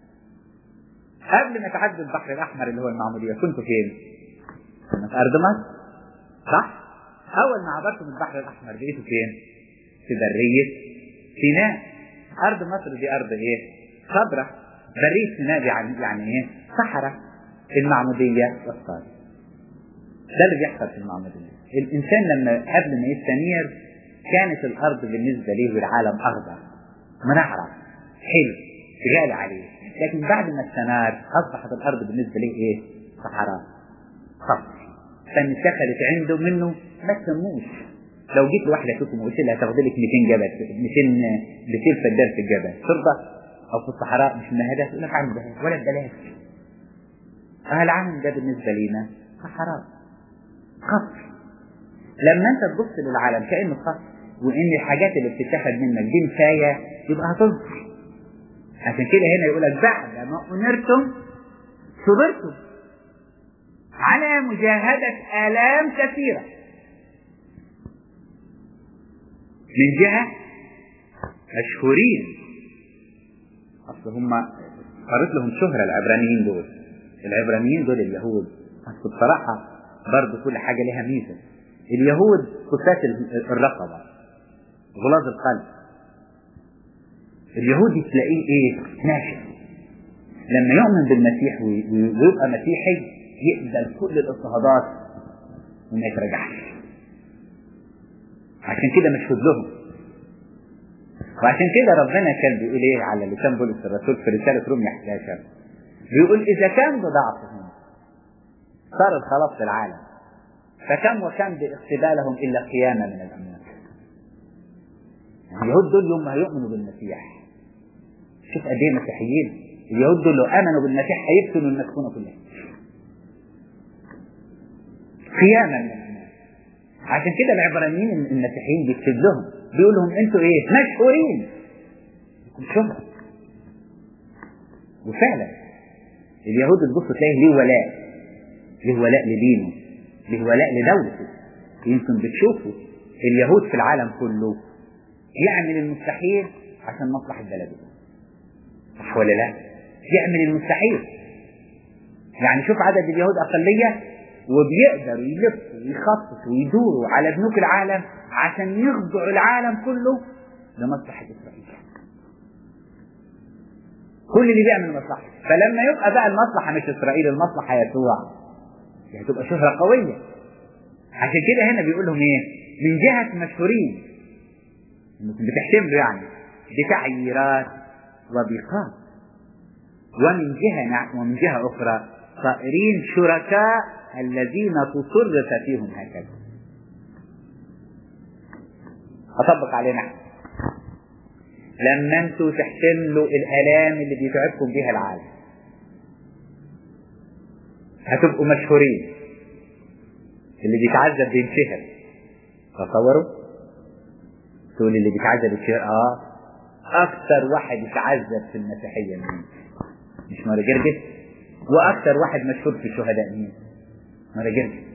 قبل ما تعدوا البحر الأحمر اللي هو المعمودية كنتوا فين؟ كنا في أرض مصر، صح؟ أول ما عبرتم البحر الأحمر بقيتوا فين؟ في برية سيناء. أرض مصر دي أرض إيه؟ خضرة. برية سيناء يعني يعني إيه؟ صحراء. المعمودية والصالح. ده اللي بيحصل في المعمودية. الإنسان لما قبل ما يستنير كانت الأرض بالنسبة ليه والعالم أخضر منعرة حلو غالي عليه، لكن بعد ما استنار أصبحت الأرض بالنسبة ليه إيه؟ صحراء خضر. فانتخلت عنده منه ما تسموش. لو جيت لواحدة فيكم وقلت لها تاخد لك مئتين جبل مئتين مئتين فدان في الجبل ترضى؟ أو في الصحراء مش مهدات تقول لك عن بلاش ولا ببلاش. أهل العالم ده بالنسبة لينا صحراء خضر. لما أنت تبص للعالم كأنه خضر وإن الحاجات اللي بتتاخد منك دي نفاية يبقى هتصبر. عشان كده هنا يقولك بعد ما أنرتم صبرتم على مجاهدة آلام كثيرة من جهة مشهورين. أصل هم قرأت لهم شهرة العبرانيين دول. العبرانيين دول اليهود أصل بصراحة برضو كل حاجة لها ميزة. اليهود قساة الرقبة غلاظ القلب. اليهودي تلاقيه ايه؟ ناشف. لما يؤمن بالمسيح ويبقى مسيحي يقبل كل الاضطهادات وما يترجعش. عشان كده مشهود لهم. وعشان كده ربنا كان بيقول ايه على لسان بولس الرسول في رسالة رومية احد عشر بيقول إذا كان بضعفهم صار الخلاص في العالم فكم وكم باقتبالهم إلا قيامة من الأموات. اليهود دول يوم ما هيؤمنوا بالمسيح شوف قد ايه مسيحيين. اليهود دول لو امنوا بالمسيح هيفتنوا المسكونه كلها قياما من الناس. عشان كده العبرانيين المسيحيين بيكتب لهم بيقول لهم انتوا ايه؟ مشهورين لكم شهرة. وفعلا اليهود تبص تلاقيه ليه ولاء، ليه ولاء لدينه، ليه ولاء لدولته. يمكن بتشوفوا اليهود في العالم كله يعمل المستحيل عشان مصلحة بلده، صح ولا لا؟ يعمل المستحيل. يعني شوف عدد اليهود أقلية وبيقدروا يلفوا ويخططوا ويدوروا على بنوك العالم عشان يخضعوا العالم كله لمصلحة إسرائيل. كل اللي بيعمل مصلحة. فلما يبقى بقى المصلحة مش إسرائيل، المصلحة يسوع، يعني تبقى شهرة قوية. عشان كده هنا بيقول لهم ايه؟ من جهة مشهورين بتحتملوا يعني بتعييرات وبقاء، ومن جهة ومن جهة أخرى صائرين شركاء الذين تصرف فيهم هكذا. أطبق علينا لما انتوا تحتملوا الآلام اللي بيتعبكم بها العالم هتبقوا مشهورين. اللي بيتعذب بينشهر، تصوروا تقول اللي بيتعذب الشهر؟ اه اكثر واحد يتعذب في المسيحية مين؟ مش ماري جرجس؟ واكثر واحد مشهور في الشهداء مين؟ ماري جرجس.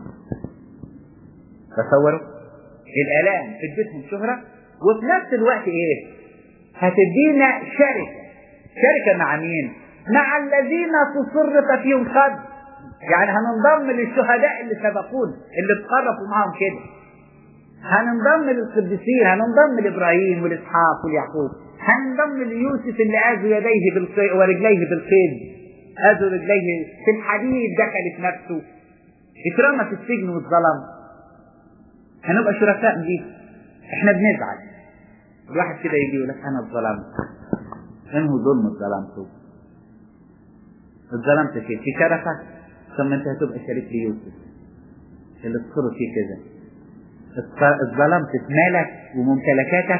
تصوروا الالام ادتهم شهرة، وفي نفس الوقت ايه؟ هتدينا شركة. شركة مع مين؟ مع الذين تصرف فيهم خد. يعني هننضم للشهداء اللي سبقون، اللي اتقربوا معهم كده. هننضم للقديسين، هننضم لابراهيم والاسحاق واليعقوب، هننضم ليوسف اللي اذوا يديه بالقيد ورجليه بالقيد، اذوا رجليه في الحديد، دخلت نفسه، اترمى في السجن واتظلم. هنبقى شركاء دي. احنا بنزعل الواحد كده يجي يقول لك انا اتظلمت. انه ظلم اتظلمته؟ اتظلمت في في شرفك؟ ثم انت هتبقى شريك ليوسف اللي تصر فيه كده. اتظلمت في مالك وممتلكاتك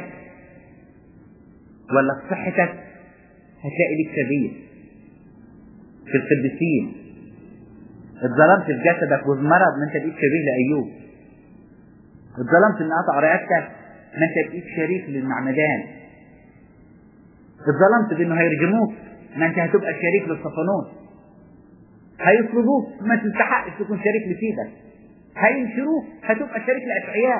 ولا في صحتك؟ هتلاقي ليك شبيه في القديسين. اتظلمت في جسدك والمرض، ما انت بقيت شبيه لأيوب. اتظلمت ان قطع رقبتك، ما انت بقيت شريك للمعمدان. اتظلمت بانه هيرجموك، ما انت هتبقى شريك للصفانون. هيطلبوك، ما تستحقش تكون شريك لسيدك. هينشروك، هتبقى شريك لأشعياء.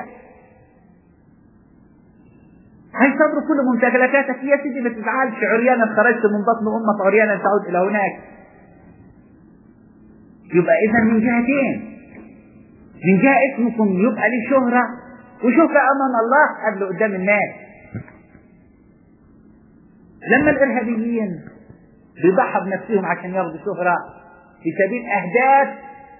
هيصبروا كل ممتلكاتك. يا سيدي ما تزعلش، عريانا خرجت من بطن امك، عريانا تعود الى هناك. يبقى اذا من جهتين، من جهة اسمكم يبقى لي شهرة وشهرة امام الله قبل قدام الناس. لما الارهابيين بيضحوا بنفسهم عشان ياخدوا شهرة في سبيل اهداف،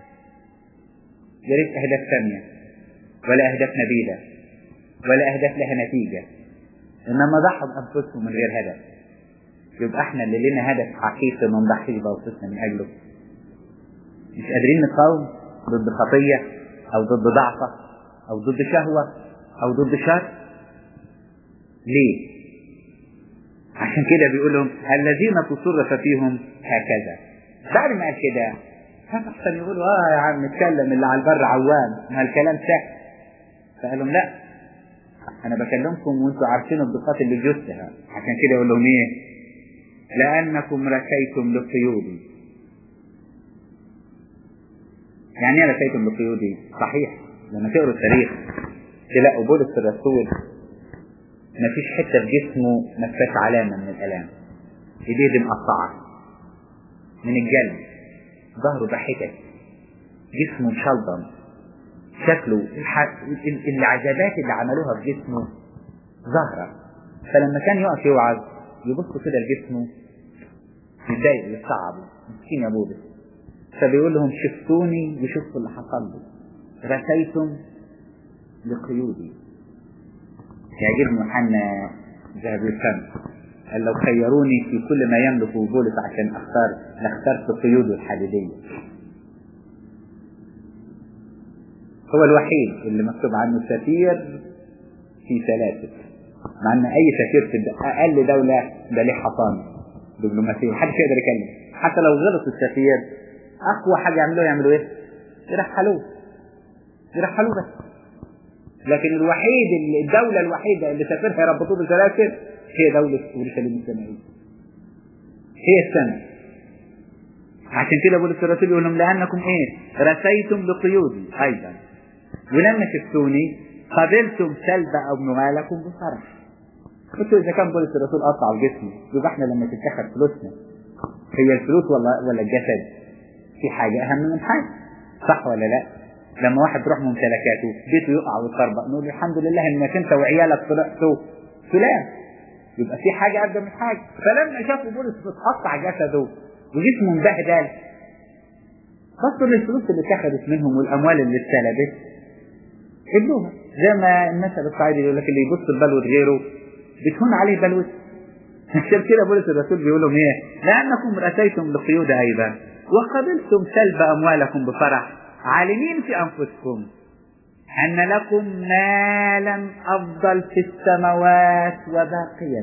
يا ريت اهداف ثانية ولا اهداف نبيلة ولا اهداف لها نتيجة، انما ضحوا بانفسهم من غير هدف. يبقى احنا اللي لنا هدف حقيقي نضحي بانفسنا من اجله. مش قادرين نقاوم ضد خطية او ضد ضعفة او ضد شهوة او ضد شر. ليه؟ عشان كده بيقول لهم الذين تصرف فيهم هكذا. بعد ما قال كده فاحسن يقولوا اه يا عم نتكلم اللي على البر عوام، ما الكلام سهل. فقال لهم لا، انا بكلمكم وانتوا عارفين الضيقات اللي جثها. عشان كده يقول لهم ايه؟ لانكم ركيتم لقيودي. يعني ايه ركيتم لقيودي؟ صحيح لما تقروا التاريخ تلاقوا بولس الرسول ما فيش حته في جسمه ما فيهاش علامه من الالام. ايديه دي مقطعه من الجلد، ظهره بحتت، جسمه مشلضم، شكله العذابات اللي عملوها في جسمه ظاهرة. فلما كان يقف يوعظ يبصوا كده لجسمه يتضايق يتصعب، مسكين يا بولس. فبيقول لهم شفتوني وشفتوا اللي حصل لي، رسيتم لقيودي. يعجبني يوحنا ذهب الفم قال لو خيروني في كل ما يملكه بولس عشان اختار لاخترت قيوده الحديدية. هو الوحيد اللي مكتوب عنه سفير في سلاسل، مع ان اي سفير في اقل دولة ده ليه حصانة دبلوماسية محدش يقدر يكلم. حتى لو غلط السفير اقوى حاجة يعملوه يعملوا ايه؟ يرحلوه يرحلوه بس. لكن الوحيد اللي الدولة الوحيدة اللي سفيرها يربطوه بسلاسل هي دولة اورشليم السمائية، هي السنة. عشان كده بولس الرسول يقول لهم لانكم ايه؟ رسيتم لقيودي ايضا، ولما شفتوني قبلتم سلب اموالكم بفرح. قلتوا اذا كان بولس الرسول قطع الجسم، يبقى احنا لما تتاخد فلوسنا هي الفلوس ولا ولا الجسد؟ في حاجه اهم من حاجه، صح ولا لا؟ لما واحد يروح ممتلكاته بيته يقع ويتخربق نقول الحمد لله انك انت وعيالك طلعتوا فلان، يبقى في حاجه ابدا من حاجه. فلما شافوا بولس بتقطع جسده وجسمه مبهدل بصوا للفلوس اللي اتخذت منهم والاموال اللي اتسلبت قبلوها. زي ما المثل الصعيدي يقول لك اللي يبص البلوة غيره بتهون عليه بلوة. عشان كده بولس الرسول بيقول لهم ايه؟ لانكم رأسيتم لقيود ايضا وقبلتم سلب اموالكم بفرح، عالمين في انفسكم ان لكم مالا افضل في السماوات وباقيا.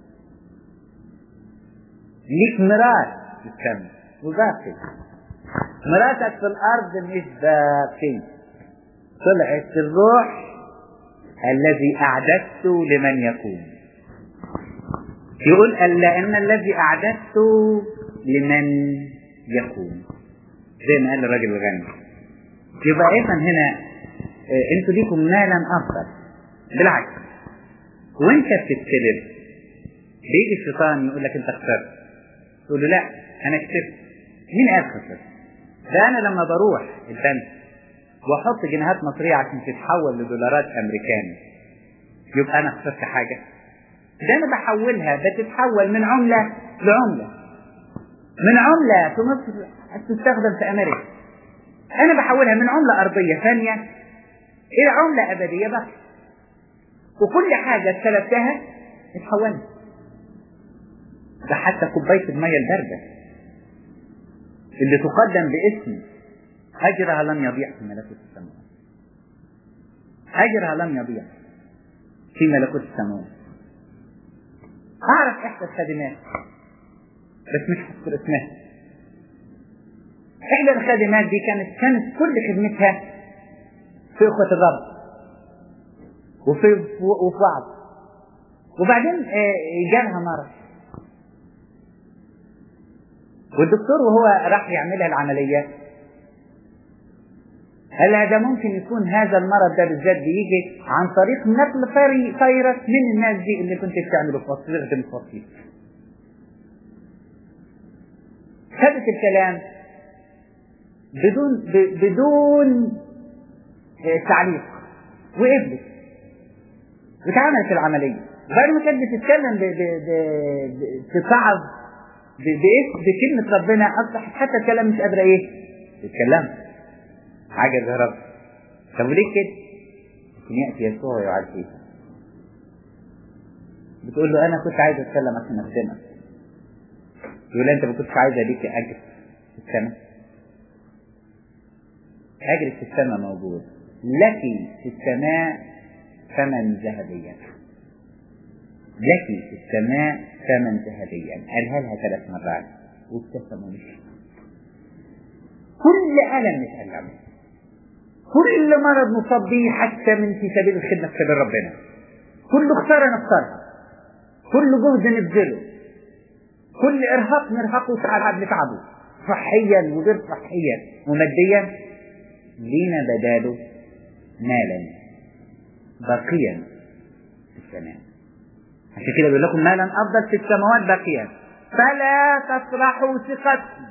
ليك ميراث في السماء وباقي. ميراثك في الارض مش باقي، طلعت الروح الذي أعددت لمن يكون. يقول لأن الذي أعددت لمن يكون، زي ما قال الراجل الغني. يبقى إذا هنا أنتوا ليكم مالا أفضل. بالعكس، وأنت بتتسلب بيجي الشيطان يقول لك أنت خسرت، تقول له لا أنا كسبت. مين قال خسرت؟ ده أنا لما بروح البنك وأحط جنيهات مصرية عشان تتحول لدولارات أمريكاني يبقى أنا خسرت حاجة؟ ده أنا بحولها، بتتحول من عملة لعملة، من عملة في مصر تستخدم في أمريكا، أنا بحولها من عملة أرضية ثانية إلى عملة أبدية بقى، وكل حاجة استلفتها اتحولت. ده حتى كوباية المية الباردة اللي تقدم باسم أجرها لم يضيع في ملكوت السماوات، أجرها لم يضيع في ملكوت السماوات. أعرف إحدى الخادمات بس مش هذكر اسمها. إحدى الخادمات دي كانت كانت كل خدمتها في أخوة الرب وفي وفي بعض، وبعدين جالها مرض، والدكتور وهو راح يعملها العملية قال لها ده ممكن يكون هذا المرض ده بالذات بيجي عن طريق نقل فيروس من الناس دي اللي كنت بتعمله في وصفة الفصيل. خدت الكلام بدون بدون تعليق وقبلت واتعملت العملية. بعد ما كانت بتتكلم بتصعب بكلمة ربنا أصبحت حتى الكلام مش قادرة إيه تتكلم. عجز يا رب. طب ليه كده؟ ممكن يأتي يسوع ويعالجها. بتقول له أنا كنت عايز أتكلم عشان أخدمك. يقول أنت ما كنتش عايز أديك أجر في السماء؟ أجر في السماء موجود، لك في السماء ثمن ذهبيا، لك في السماء ثمن ذهبيا. قالها لها ثلاث مرات وابتسم ومشي. كل ألم نتألمه، كل مرض نصاب به حتى من في سبيل الخدمة في سبيل ربنا، كل خسارة نخسرها، كل جهد نبذله، كل إرهاق نرهقه وتعب نتعبه صحيا وغير صحيا وماديا، لينا بداله مالا باقيا في السماء. عشان كده بيقول لكم مالا أفضل في السماوات باقيا فلا تفرحوا ثقتكم.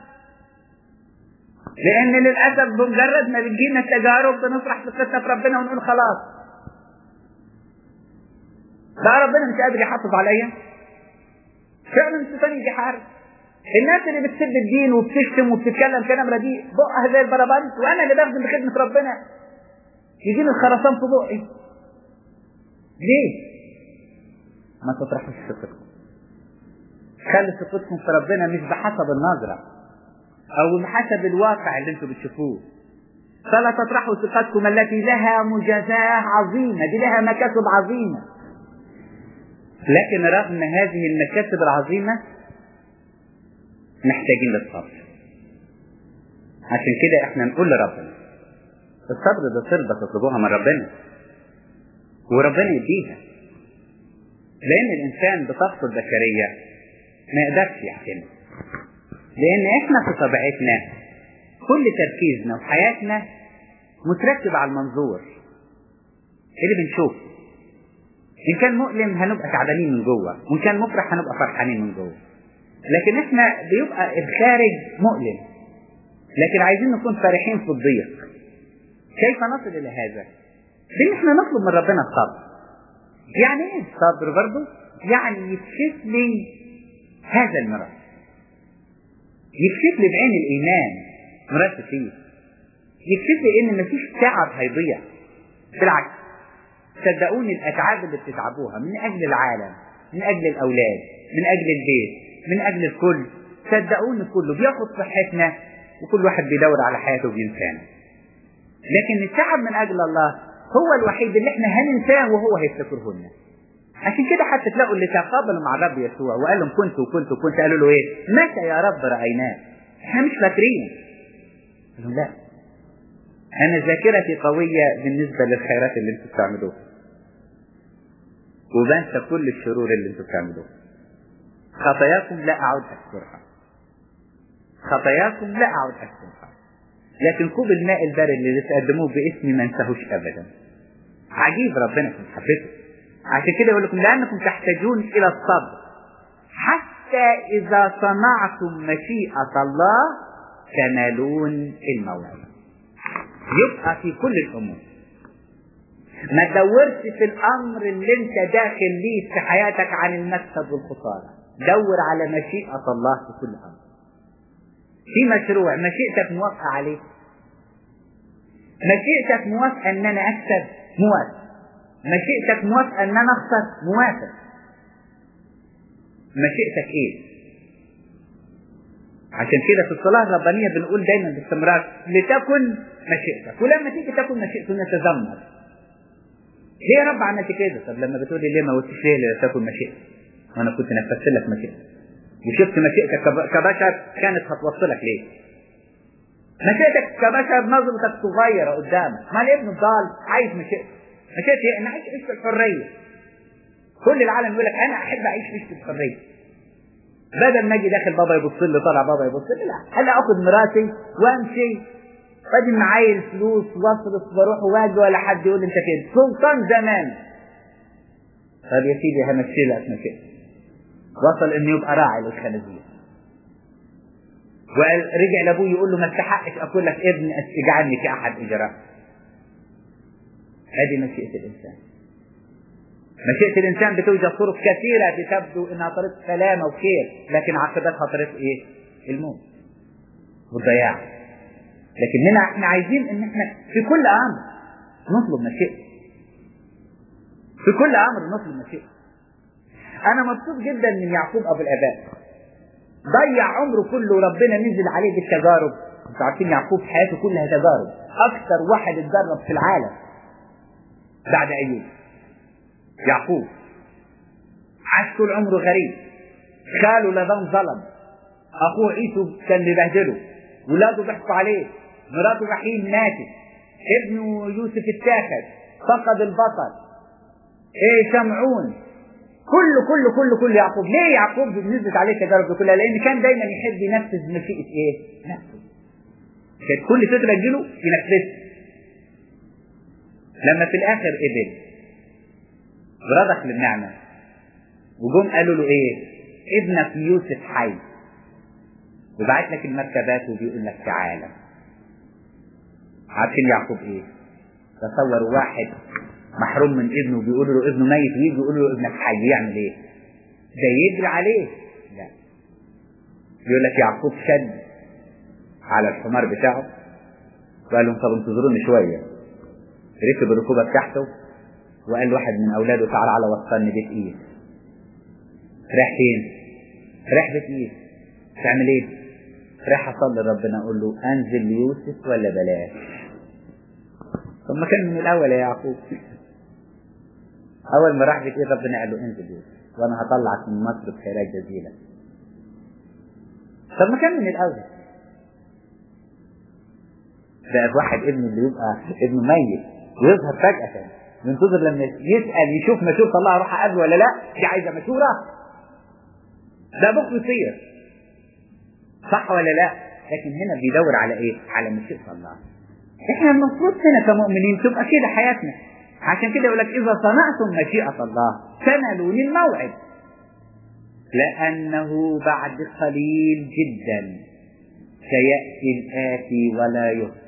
لأن للأسف بمجرد ما بتجينا التجارب بنفرح ثقتنا في ربنا ونقول خلاص لا ربنا مش قادر يحافظ عليا. فعلا الشيطان يجي حارب الناس اللي بتسب الدين وبتشتم وبتتكلم كلام رديء بقها زي البربنت، وانا اللي بخدم بخدمة ربنا يجيني الخرسان في بقي. ليه؟ ما تطرحوش ثقتكم. خلي ثقتكم في ربنا مش بحسب النظرة او بحسب الواقع اللي انتم بتشوفوه. فلا تطرحوا ثقتكم التي لها مجازاة عظيمة، دي لها مكاسب عظيمة. لكن رغم هذه المكاسب العظيمة محتاجين للصبر. عشان كده احنا نقول لربنا الصبر ده طلبة تطلبوها من ربنا وربنا يديها. لان الانسان بطاقته البشرية ما يقدرش يحكمها، لان احنا في طبيعتنا كل تركيزنا وحياتنا متركب على المنظور اللي بنشوفه. ان كان مؤلم هنبقى تعبانين من جوه، وان كان مفرح هنبقى فرحانين من جوه. لكن احنا بيبقى الخارج مؤلم، لكن عايزين نكون فرحين في الضيق. كيف نصل الى هذا؟ بان احنا نطلب من ربنا الصبر. يعني ايه الصبر برضه؟ يعني يكشف لي هذا المرض، يكشف لي بعين الايمان مرات فيه، يكشف لي ان مفيش تعب هيضيع. بالعكس صدقوني الاتعاب اللي بتتعبوها من اجل العالم، من اجل الاولاد، من اجل البيت، من اجل الكل، صدقوني كله بياخد صحتنا وكل واحد بيدور على حياته وبينسانا. لكن التعب من اجل الله هو الوحيد اللي احنا هننساه وهو هيفتكره لنا. عشان كده حتى تلاقوا اللي تقابلوا مع الرب يسوع وقال لهم كنت وكنت وكنت، قالوا له ايه؟ متى يا رب رايناه؟ احنا مش فاكرين. قالوا لا، انا ذاكرتي قويه بالنسبه للخيرات اللي انتم بتعملوها. وبنسى كل الشرور اللي انتوا بتعملوها. خطاياكم لا اعود اذكرها، خطاياكم لا اعود اذكرها، لكن كوب الماء البارد اللي تقدموه باسمي ما انساهوش ابدا. عجيب ربنا في محبته. عشان كده يقول لكم لانكم تحتاجون الى الصبر حتى اذا صنعتم مشيئة الله تنالون الموعد. يبقى في كل الامور ما تدورش في الامر اللي انت داخل ليه في حياتك عن المكسب والخسارة، دور على مشيئة الله في كل امر. في مشروع مشيئتك موافقة عليه، مشيئتك موافقة ان انا اكسب، موافق. مشيئتك موافقة ان انا اخسر، موافق. مشيئتك ايه؟ عشان كده في الصلاة الربانية بنقول دايما باستمرار لتكن مشيئتك، ولما تيجي تكن مشيئته نتذمر. ليه يا رب عملت كده؟ طب لما بتقولي ليه ما قلتش ليه لتكن مشيئتك؟ وانا كنت نفذت لك مشيئتك وشفت مشيئتك كبشر كانت هتوصلك ليه؟ مشيئتك كبشر نظرتك صغيرة قدامك. ما الابن الضال عايز مشيئته، مشيئتي ان اعيش عيش بالحرية. كل العالم يقول لك انا احب اعيش عيش بالحرية، بدل ما اجي داخل بابا يبص لي طالع بابا يبص لي، لا هلا اخذ مراتي وامشي وادي معايا الفلوس واصرف واروح واجي ولا حد يقول لي انت فين. سلطان زمان. طب يا سيدي همشي لك مشيئتي. وصل انه يبقى راعي للخنازير، ورجع لابوه يقول له ما استحقش اقول لك ابن اجعلني كاحد اجراء. هذه مشيئة الانسان. مشيئة الانسان بتوجد طرق كثيرة بتبدو انها طريق سلامة وخير، لكن عاقبتها طريق ايه؟ الموت والضياع. لكن هنا احنا عايزين ان احنا في كل امر نطلب مشيئة، في كل امر نطلب مشيئة. انا مبسوط جدا من يعقوب ابو الاباء، ضيع عمره كله ربنا نزل عليه بالتجارب. انتوا عارفين يعقوب حياته كلها تجارب، اكثر واحد اتدرب في العالم بعد ايوب. يعقوب عاش طول عمره غريب، خاله لبان ظلم، اخوه عيسو كان بيبهدله، ولاده ضحكوا عليه، مراته رحيل ماتت، ابنه يوسف اتاخد، فقد البصر، ايه شمعون، كله كله كله كله يعقوب. ليه يعقوب نزلت عليه التجارب كلها؟ لان كان دايما يحب ينفذ مشيئة ايه؟ نفسه. كانت كل فكرة تجيله ينفذها. لما في الاخر قبل ورضخ للنعمة وجم قالوا له ايه؟ ابنك يوسف حي وبعت لك المركبات وبيقول لك تعالى. عارفين يعقوب ايه؟ تصور واحد محروم من ابنه بيقول له ابنه ميت ويجي يقول له ابنك حي، يعمل ايه؟ ده يجري عليه؟ لا، يقول لك يعقوب شد على الحمار بتاعه وقال لهم طب انتظروني شويه. ركب الركوبه بتاعته وقال واحد من اولاده تعال على وصلني بيت ايه. راح فين؟ راح بيت ايه. تعمل ايه؟ راح اصلي ربنا اقول له انزل ليوسف ولا بلاش؟ طب ما كان من الاول يا يعقوب. اول ما راح بيت ايه ربنا قال له انزل يوسف وانا هطلعك من مصر بخيرات جزيله. طب ما كان من الاول. ده واحد ابنه اللي يبقى ابنه ميت ويظهر فجأة ينتظر لما يسأل يشوف مشهور طلع روح قبله ولا لا، دي عايزة مشهورة. ده بكر يصير صح ولا لا؟ لكن هنا بيدور على ايه؟ على مشيئة الله. احنا المفروض هنا كمؤمنين تبقى كده حياتنا. عشان كده يقول لك اذا صنعتم مشيئة الله تنالون الموعد لانه بعد قليل جدا سيأتي الآتي ولا يخطئ.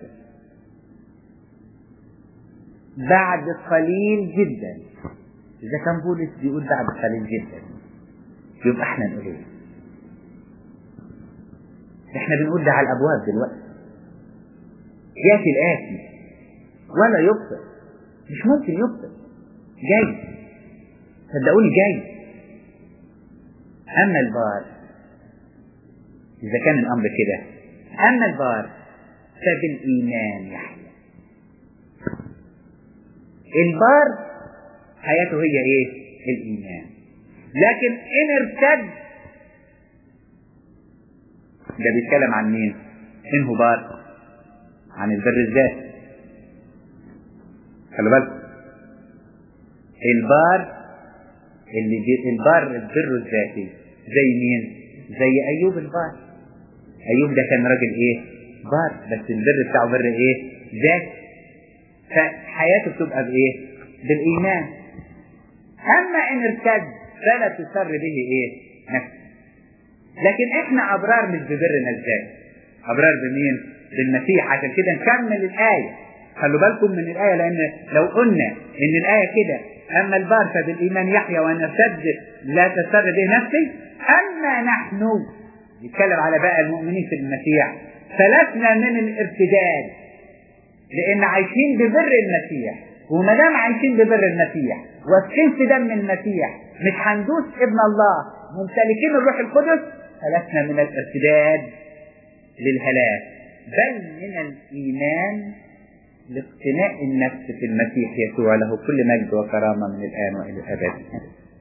بعد قليل جدا. إذا كان بولس بيقول بعد قليل جدا يبقى احنا نقول ايه؟ احنا بنقول ده على الأبواب دلوقتي. يأتي الآتي ولا يخطئ. مش ممكن يخطئ. جاي. صدقوني جاي. أما البار إذا كان الأمر كده، أما البار فبالإيمان يحيى. البار حياته هي إيه؟ الإيمان. لكن إن ارتد، ده بيتكلم عن مين؟ إنه بار عن البر الذاتي. خلوا بالكم، البار اللي البار البر الذاتي زي مين؟ زي أيوب البار. أيوب ده كان راجل إيه؟ بار، بس البر بتاعه بر إيه؟ ذاتي. فحياته بتبقى بإيه؟ بالإيمان. أما إن ارتد فلا تسر به إيه؟ نفسه. لكن إحنا أبرار مش ببرنا الذاتي، أبرار بمين؟ بالمسيح. عشان كده نكمل الآية. خلوا بالكم من الآية، لأن لو قلنا إن الآية كده أما البار فبالإيمان يحيى وأن ارتد لا تسر به نفسي، أما نحن يتكلم على بقى المؤمنين في المسيح فلسنا من الارتداد، لأن عايشين ببر المسيح. وما دام عايشين ببر المسيح واثقين في دم المسيح مش هندوس ابن الله ممتلكين الروح القدس، فلسنا من الارتداد للهلاك، بل من الإيمان لاقتناء النفس في المسيح يسوع، له كل مجد وكرامة من الآن وإلى الأبد.